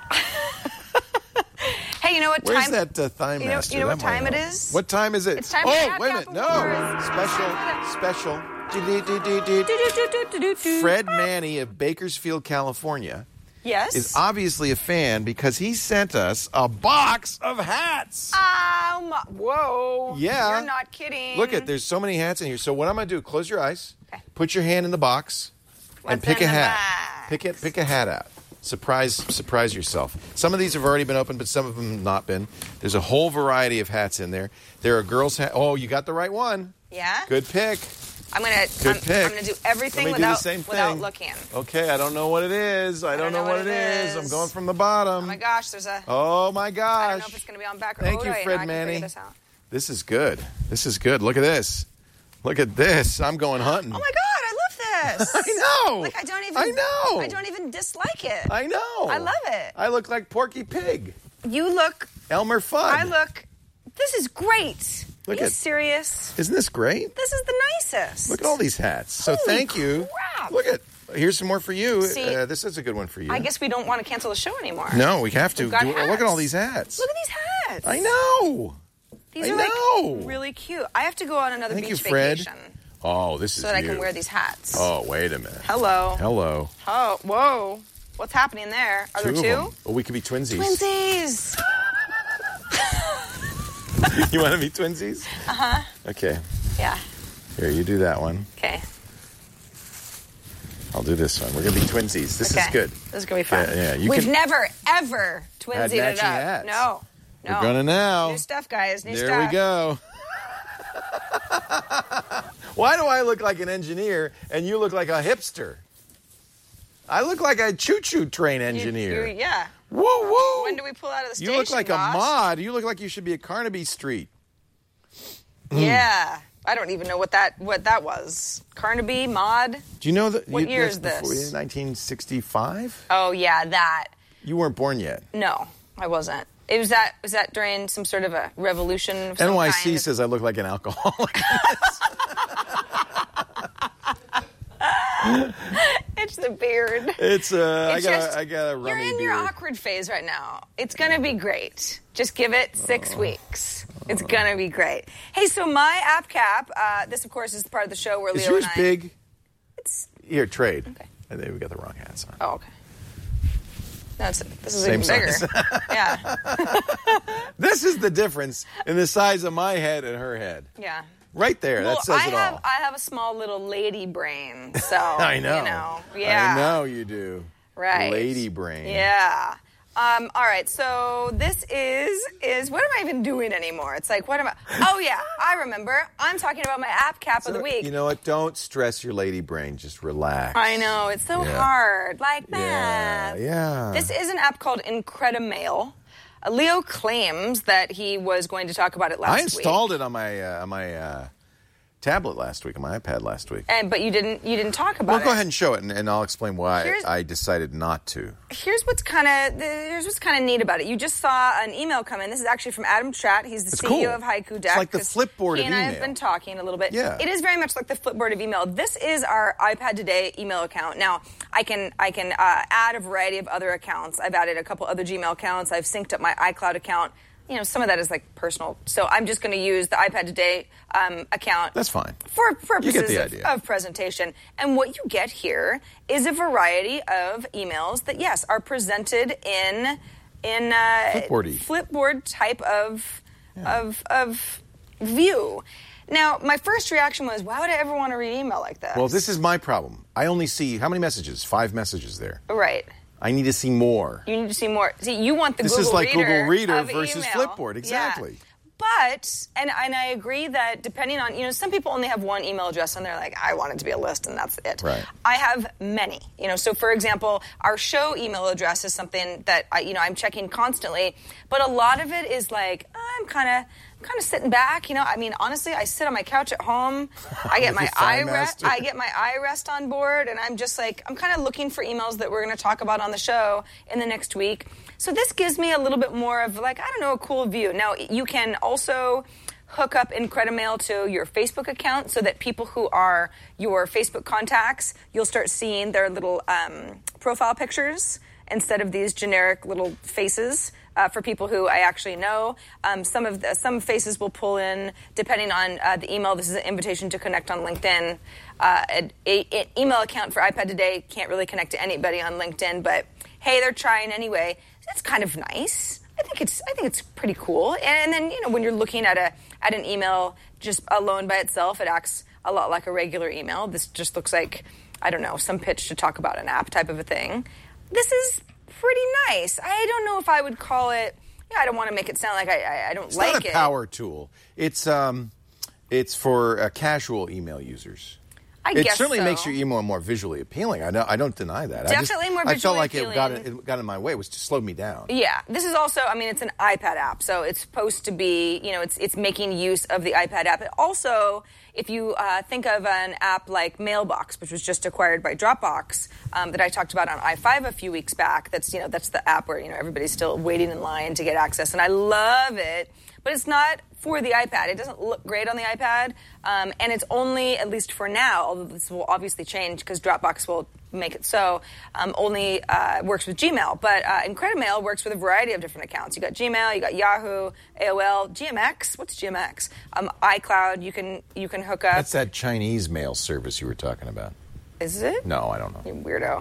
Hey, you know what Where's time? that uh, Thigh you know, Master? you know That what might time it help. is? What time is it? It's time for oh, Happy wait a minute. Apple No. Wars. Special. Special. Do-do-do-do-do-do. Fred Manny of Bakersfield, California, Yes. is obviously a fan because he sent us a box of hats. Oh, my, whoa. Yeah. You're not kidding. Look at, there's so many hats in here. So what I'm going to do, close your eyes, Okay. put your hand in the box, and What's pick in a the hat. box? Pick it. Pick a hat out. Surprise, surprise yourself. Some of these have already been opened, but some of them have not been. There's a whole variety of hats in there. There are girls' hats. Oh, you got the right one. Yeah? Good pick. I'm gonna Good I'm, pick. I'm gonna do everything Let me do the without same without thing. looking. Okay, I don't know what it is. I, don't, know, what it is. I'm going from the bottom. Oh my gosh, there's a Oh my gosh. I don't know if it's gonna be on back or Thank oh, you, wait, Fred no, I can Manny. figure this out. This is good. This is good. Look at this. Look at this. I'm going hunting. Oh my god, I love this. I know. Like I don't even I know. I don't even dislike it. I know. I love it. I look like Porky Pig. You look Elmer Fudd. I look this is great. Look Are you at- serious? Isn't this great? This is the nicest. Look at all these hats. So Holy thank you. crap. Look at. Here's some more for you. See, uh, this is a good one for you. I guess we don't want to cancel the show anymore. No, we have to. We've got Do- hats. look at all these hats. Look at these hats. I know. These I are know. like really cute. I have to go on another Thank beach you, Fred. vacation Oh, this is so that I you. can wear these hats. Oh, wait a minute. Hello. Hello. Oh, whoa. What's happening there? Are Two there of two? them. Oh, we could be twinsies. Twinsies. You want to be twinsies? Uh-huh. Okay. Yeah. Here, you do that one. Okay. I'll do this one. We're going to be twinsies. This okay. is good. This is going to be fun. Yeah, yeah. You We've can... never, ever twinsied it matching up. hats. No. No. We're going to now. New stuff, guys. New there stuff. we go. Why do I look like an engineer and you look like a hipster? I look like a choo-choo train engineer. You, you, yeah. Woo woo! When do we pull out of the station, You look like Gosh? a mod. You look like you should be at Carnaby Street. Yeah. I don't even know what that what that was. Carnaby, mod? Do you know that? What you, year is before- this? nineteen sixty-five? Oh, yeah, that. You weren't born yet. No, I wasn't. It was that was that during some sort of a revolution of some N Y C kind? says I look like an alcoholic. It's the beard. It's uh, It's I got just- I got a rummy You're in beard. your awkward phase right now. It's gonna be great. Just give it six Oh. weeks. It's gonna be great. Hey, so my app cap. Uh, this, of course, is the part of the show where Is Leo yours and I. big? It's Here, trade. Okay. I think we got the wrong hats on. oh okay. No, it's, this is Same even bigger. size. Yeah, This is the difference in the size of my head and her head. yeah. Right there. Well, that says I it have all. I have a small little lady brain, so I know. You know, yeah. I know you do. Right. Lady brain. Yeah. Um, all right. So this is is what am I even doing anymore? It's like what am I? Oh yeah, I remember. I'm talking about my app cap of the week. You know what? Don't stress your lady brain. Just relax. I know it's so Yeah. hard. Like Yeah. that. Yeah. This is an app called Incredimail. Uh, Leo claims that he was going to talk about it last I week. installed it on my uh, on my uh, tablet last week, on my iPad last week. And but you didn't you didn't talk about Well, it. go ahead and show it, and, and I'll explain why Here's- I decided not to. Here's what's kind of here's what's kind of neat about it. You just saw an email come in. This is actually from Adam Tratt. He's the It's C E O cool. of Haiku It's Deck. like the 'cause Flipboard he of and I have email. been talking a little bit. Yeah. It is very much like the Flipboard of email. This is our iPad Today email account. Now, I can I can uh, add a variety of other accounts. I've added a couple other Gmail accounts. I've synced up my iCloud account. You know, some of that is like personal. So I'm just going to use the iPad Today um, account. That's fine. For purposes You get the of, idea. of presentation. And what you get here is a variety of emails that, yes, are presented in in uh, Flipboard-y. Flipboard type of of of view. Now, my first reaction was, why would I ever want to read email like this? Well, this is my problem. I only see, how many messages? Five messages there. Right. I need to see more. You need to see more. See, you want the This Google is like Reader Google Reader of versus email. Flipboard. Yeah. Exactly. But, and, and I agree that depending on, you know, some people only have one email address and they're like, I want it to be a list and that's it. Right. I have many, you know, so for example, our show email address is something that, I, you know, I'm checking constantly, but a lot of it is like, I'm kind of, kind of sitting back, you know. I mean, honestly, I sit on my couch at home. I get With my your Thigh iRest. Master. I get my iRest on board, and I'm just like, I'm kind of looking for emails that we're going to talk about on the show in the next week. So this gives me a little bit more of like, I don't know, a cool view. Now you can also hook up Incredimail to your Facebook account so that people who are your Facebook contacts, you'll start seeing their little um, profile pictures instead of these generic little faces. Uh, for people who I actually know, um, some of the, some faces will pull in depending on uh, the email. This is an invitation to connect on LinkedIn. Uh, an email account for iPad Today can't really connect to anybody on LinkedIn, but hey, they're trying anyway. That's kind of nice. I think it's I think it's pretty cool. And, and then you know when you're looking at a at an email just alone by itself, it acts a lot like a regular email. This just looks like I don't know some pitch to talk about an app type of a thing. This is pretty nice. I don't know if I would call it. Yeah, I don't want to make it sound like I, I, I don't It's like not a it. power tool. It's um, it's for uh, casual email users. I it guess certainly so. makes your email more visually appealing. I know. I don't deny that. Definitely I just, more I felt visually like it got appealing. it got in my way. It was to slow me down. Yeah, this is also. I mean, it's an iPad app, so it's supposed to be. You know, it's it's making use of the iPad app. It also, if you uh, think of an app like Mailbox, which was just acquired by Dropbox, um, that I talked about on i five a few weeks back. That's you know that's the app where you know everybody's still waiting in line to get access, and I love it. But it's not for the iPad. It doesn't look great on the iPad, um, and it's only, at least for now, although this will obviously change because Dropbox will make it so, um, only uh, works with Gmail. But uh, Incredimail works with a variety of different accounts. You got Gmail, you got Yahoo, A O L, G M X. What's G M X? Um, iCloud. You can you can hook up. That's that Chinese mail service you were talking about. Is it? No, I don't know. You weirdo.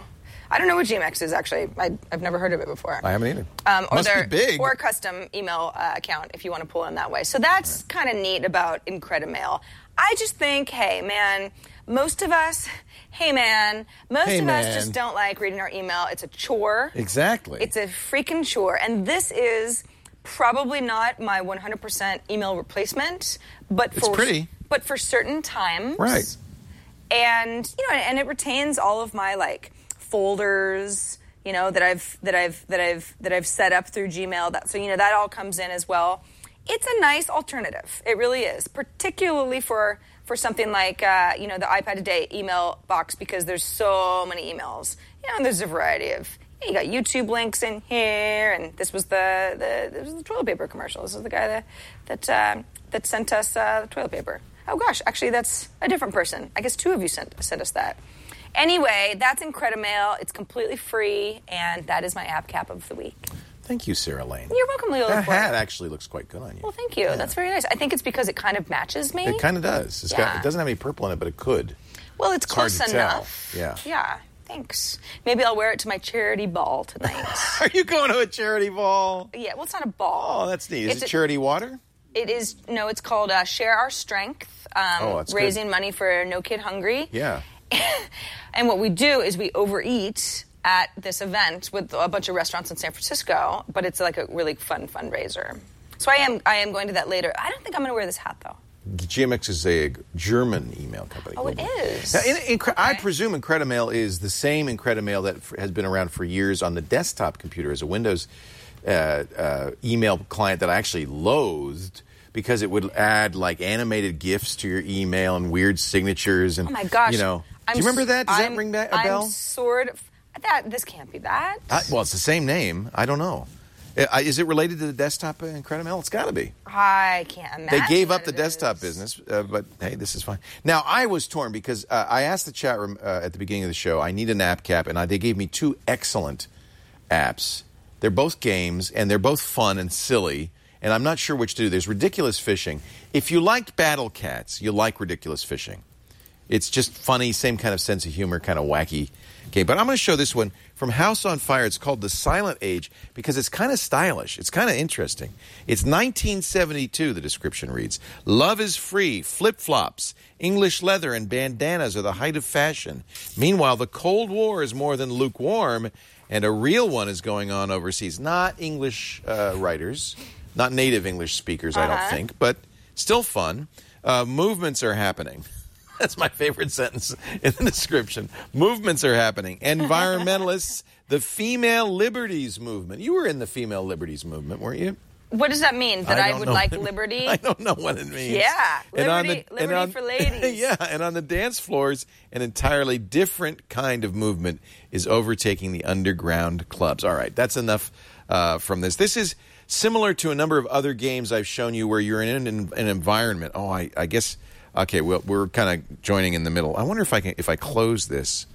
I don't know what G M X is, actually. I, I've never heard of it before. I haven't either. Um, or Must their, be big. Or a custom email uh, account if you want to pull in that way. So that's right. kind of neat about IncrediMail. I just think, hey, man, most of us, hey, man, most hey, of man. us just don't like reading our email. It's a chore. Exactly. It's a freaking chore. And this is probably not my one hundred percent email replacement, but for, it's pretty. But for certain times. Right. And, you know, and it retains all of my, like, folders, you know, that I've that I've that I've that I've set up through Gmail. That so you know that all comes in as well. It's a nice alternative. It really is, particularly for for something like uh, you know the iPad Today email box, because there's so many emails. You know, and there's a variety of. You got YouTube links in here, and this was the the this was the toilet paper commercial. This is the guy that that uh, that sent us uh, the toilet paper. Oh gosh, actually that's a different person. I guess two of you sent sent us that. Anyway, that's IncrediMail. It's completely free, and that is my app cap of the week. Thank you, Sarah Lane. You're welcome, Leo. That hat actually looks quite good on you. Well, thank you. Yeah. That's very nice. I think it's because it kind of matches me. It kind of does. It's yeah. got, it doesn't have any purple in it, but it could. Well, it's, it's close hard to enough. Tell. Yeah. Yeah. Thanks. Maybe I'll wear it to my charity ball tonight. Are you going to a charity ball? Yeah. Well, it's not a ball. Oh, that's neat. Is it's it a, charity water? It is. No, it's called uh, Share Our Strength. Um, oh, that's raising good. money for No Kid Hungry. Yeah. And what we do is we overeat at this event with a bunch of restaurants in San Francisco, but it's like a really fun fundraiser. So I am I am going to that later. I don't think I'm going to wear this hat, though. G M X is a German email company. Oh, it is? Now, in, in, okay. I presume IncrediMail is the same IncrediMail that f- has been around for years on the desktop computer as a Windows uh, uh, email client that I actually loathed because it would add, like, animated GIFs to your email and weird signatures. And, oh, my gosh. You know, I'm, do you remember that? Does I'm, that ring that, a bell? I'm sort of... That, this can't be that. I, well, it's the same name. I don't know. Uh, is it related to the desktop uh, IncrediMail? It's got to be. I can't imagine. They gave up the it desktop is. business, uh, but hey, this is fine. Now, I was torn because uh, I asked the chat room uh, at the beginning of the show, I need an app cap, and I, they gave me two excellent apps. They're both games, and they're both fun and silly, and I'm not sure which to do. There's Ridiculous Fishing. If you liked Battle Cats, you'll like Ridiculous Fishing. It's just funny, same kind of sense of humor, kind of wacky game. But I'm going to show this one from House on Fire. It's called The Silent Age because it's kind of stylish. It's kind of interesting. It's nineteen seventy-two, the description reads. Love is free. Flip-flops, English leather, and bandanas are the height of fashion. Meanwhile, the Cold War is more than lukewarm, and a real one is going on overseas. Not English uh, writers, not native English speakers, uh-huh. I don't think, but still fun. Uh, movements are happening. That's my favorite sentence in the description. Movements are happening. Environmentalists, the female liberties movement. You were in the female liberties movement, weren't you? What does that mean? That I, I would know. like liberty? I don't know what it means. Yeah, And liberty, on the, liberty and on, for ladies. Yeah, and on the dance floors, an entirely different kind of movement is overtaking the underground clubs. All right, that's enough uh, from this. This is similar to a number of other games I've shown you where you're in an, an environment. Oh, I, I guess... Okay, well, we're kind of joining in the middle. I wonder if I can if I close this.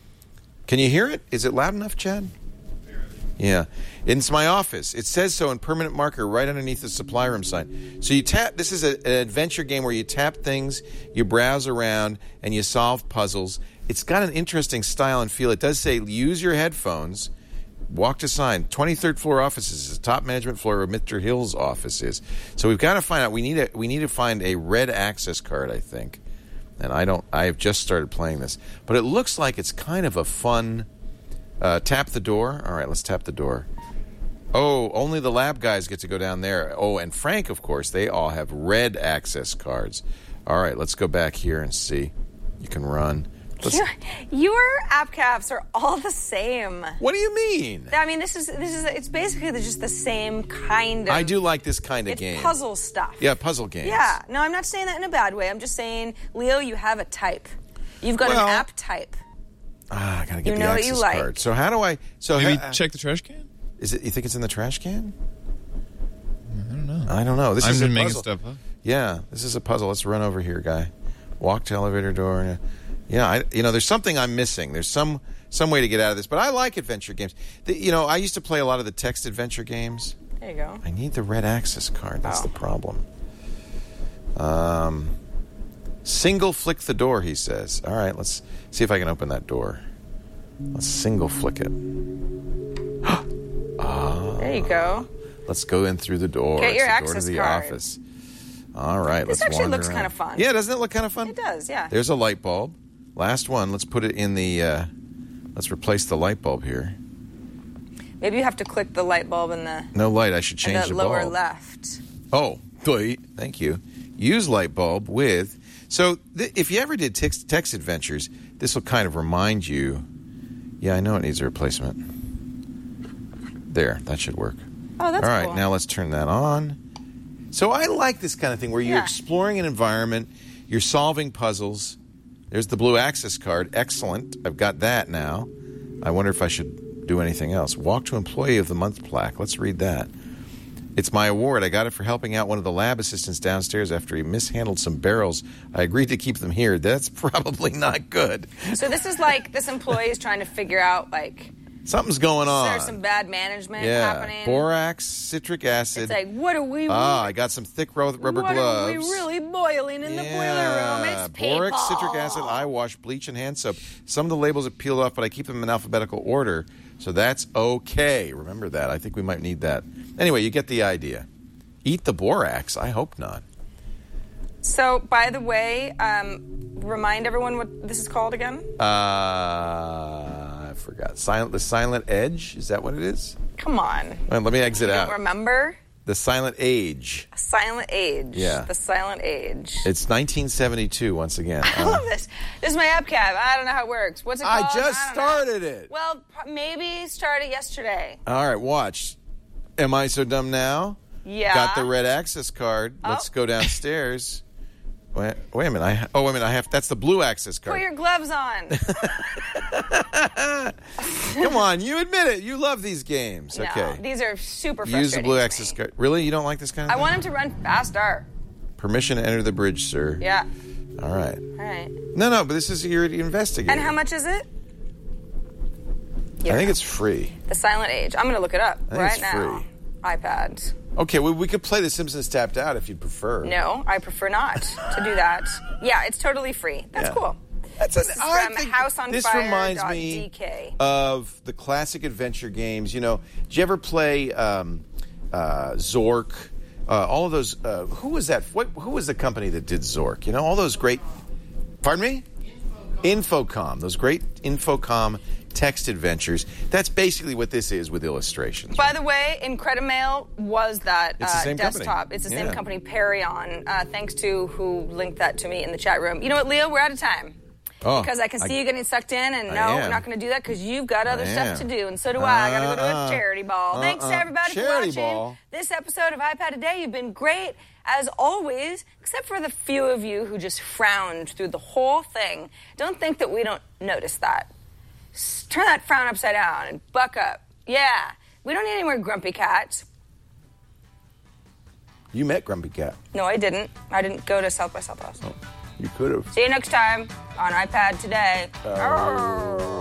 Can you hear it? Is it loud enough, Chad? Yeah. It's my office. It says so in permanent marker right underneath the supply room sign. So you tap, this is a, an adventure game where you tap things, you browse around, and you solve puzzles. It's got an interesting style and feel. It does say use your headphones. Walk to sign. twenty-third floor offices is the top management floor where Mister Hill's office is. So we've got to find out. We need a, we need to find a red access card, I think. And I don't. I have just started playing this, but it looks like it's kind of a fun. Uh, tap the door. All right, let's tap the door. Oh, only the lab guys get to go down there. Oh, and Frank, of course, they all have red access cards. All right, let's go back here and see. You can run. Your, your app caps are all the same. What do you mean? I mean, this is this is it's basically just the same kind of. I do like this kind of it's game. Puzzle stuff. Yeah, puzzle games. Yeah. No, I'm not saying that in a bad way. I'm just saying, Leo, you have a type. You've got well, an app type. Ah, I gotta get you the know access what you like. card. So how do I? So Maybe ha- check the trash can. Is it? You think it's in the trash can? I don't know. I don't know. This I'm is just a making puzzle. stuff up. Yeah, this is a puzzle. Let's run over here, guy. Walk to elevator door. Yeah, I, you know, there's something I'm missing. There's some some way to get out of this, but I like adventure games. The, you know, I used to play a lot of the text adventure games. There you go. I need the red access card. That's oh. the problem. Um, single flick the door, he says. All right, let's see if I can open that door. Let's single flick it. Ah. There you go. Let's go in through the door. Get your it's the door access to the card. office. All right, This let's actually wander looks around. kind of fun. Yeah, doesn't it look kind of fun? It does, yeah. There's a light bulb. Last one. Let's put it in the. Uh, let's replace the light bulb here. Maybe you have to click the light bulb in the, No light. I should in change the the lower bulb. left. Oh, wait. Thank you. Use light bulb with. So th- if you ever did text, text adventures, this will kind of remind you. Yeah, I know it needs a replacement. There, that should work. Oh, that's All right, cool. now let's turn that on. So I like this kind of thing where you're Yeah. exploring an environment, you're solving puzzles. There's the blue access card. Excellent. I've got that now. I wonder if I should do anything else. Walk to Employee of the Month plaque. Let's read that. It's my award. I got it for helping out one of the lab assistants downstairs after he mishandled some barrels. I agreed to keep them here. That's probably not good. So this is like this employee is trying to figure out, like, Something's going on. there's some bad management yeah. happening. Borax, citric acid. It's like, what are we... Ah, I got some thick ro- rubber what gloves. are we really boiling in the boiler room? It's people. Borax, citric acid, eye wash, bleach, and hand soap. Some of the labels are peeled off, but I keep them in alphabetical order, so that's okay. Remember that. I think we might need that. Anyway, you get the idea. Eat the borax? I hope not. So, by the way, um, remind everyone what this is called again? Uh, I forgot. Silent, the Silent Edge? Is that what it is? Come on. Well, let me exit You out. don't remember? The Silent Age. Silent Age. Yeah. The Silent Age. It's nineteen seventy-two, once again. I Uh, love this. This is my app cab. I don't know how it works. What's it I called? just don't know. started it. Well, p- maybe started yesterday. All right, watch. Am I so dumb now? Yeah. Got the red access card. Let's Oh. go downstairs. Wait, wait a minute. I ha- oh, wait a minute. I have. That's the blue access Put card. your gloves on. Come on, you admit it. You love these games. No, Okay. these are super frustrating. Use the blue to access me. card. Really? You don't like this kind of I thing? want him to run faster. Permission to enter the bridge, sir. Yeah. All right. All right. No, no, but this is you're investigating. And how much is it? I think it's free. The Silent Age. I'm going to look it up I think right it's now. free. iPad. Okay, well, we could play The Simpsons Tapped Out if you prefer. No, I prefer not to do that. Yeah, it's totally free. That's Yeah. cool. That's This an, is I from think house on this fire reminds dot me D K. of the classic adventure games. You know, did you ever play um, uh, Zork? Uh, all of those. Uh, who was that? What? Who was the company that did Zork? You know, all those great. Pardon me? Infocom. Those great Infocom text adventures. That's basically what this is with illustrations. By the way, Incredimail was that It's the uh, same company. desktop. It's the same Yeah. company, Perion. Uh, thanks to who linked that to me in the chat room. You know what, Leo? We're out of time. Oh, Because I can see I- you getting sucked in, and I no, am. we're not going to do that because you've got other I stuff to am. do, and so do I. I got to go to Uh-uh. a charity ball. Thanks to Uh-uh. everybody Charity for watching ball. this episode of iPad Today. You've been great, as always, except for the few of you who just frowned through the whole thing. Don't think that we don't notice that. S- Turn that frown upside down and buck up. Yeah, we don't need any more grumpy cats. You met Grumpy Cat. No, I didn't. I didn't go to South by Southwest. You could have. See you next time on iPad Today. Arrgh.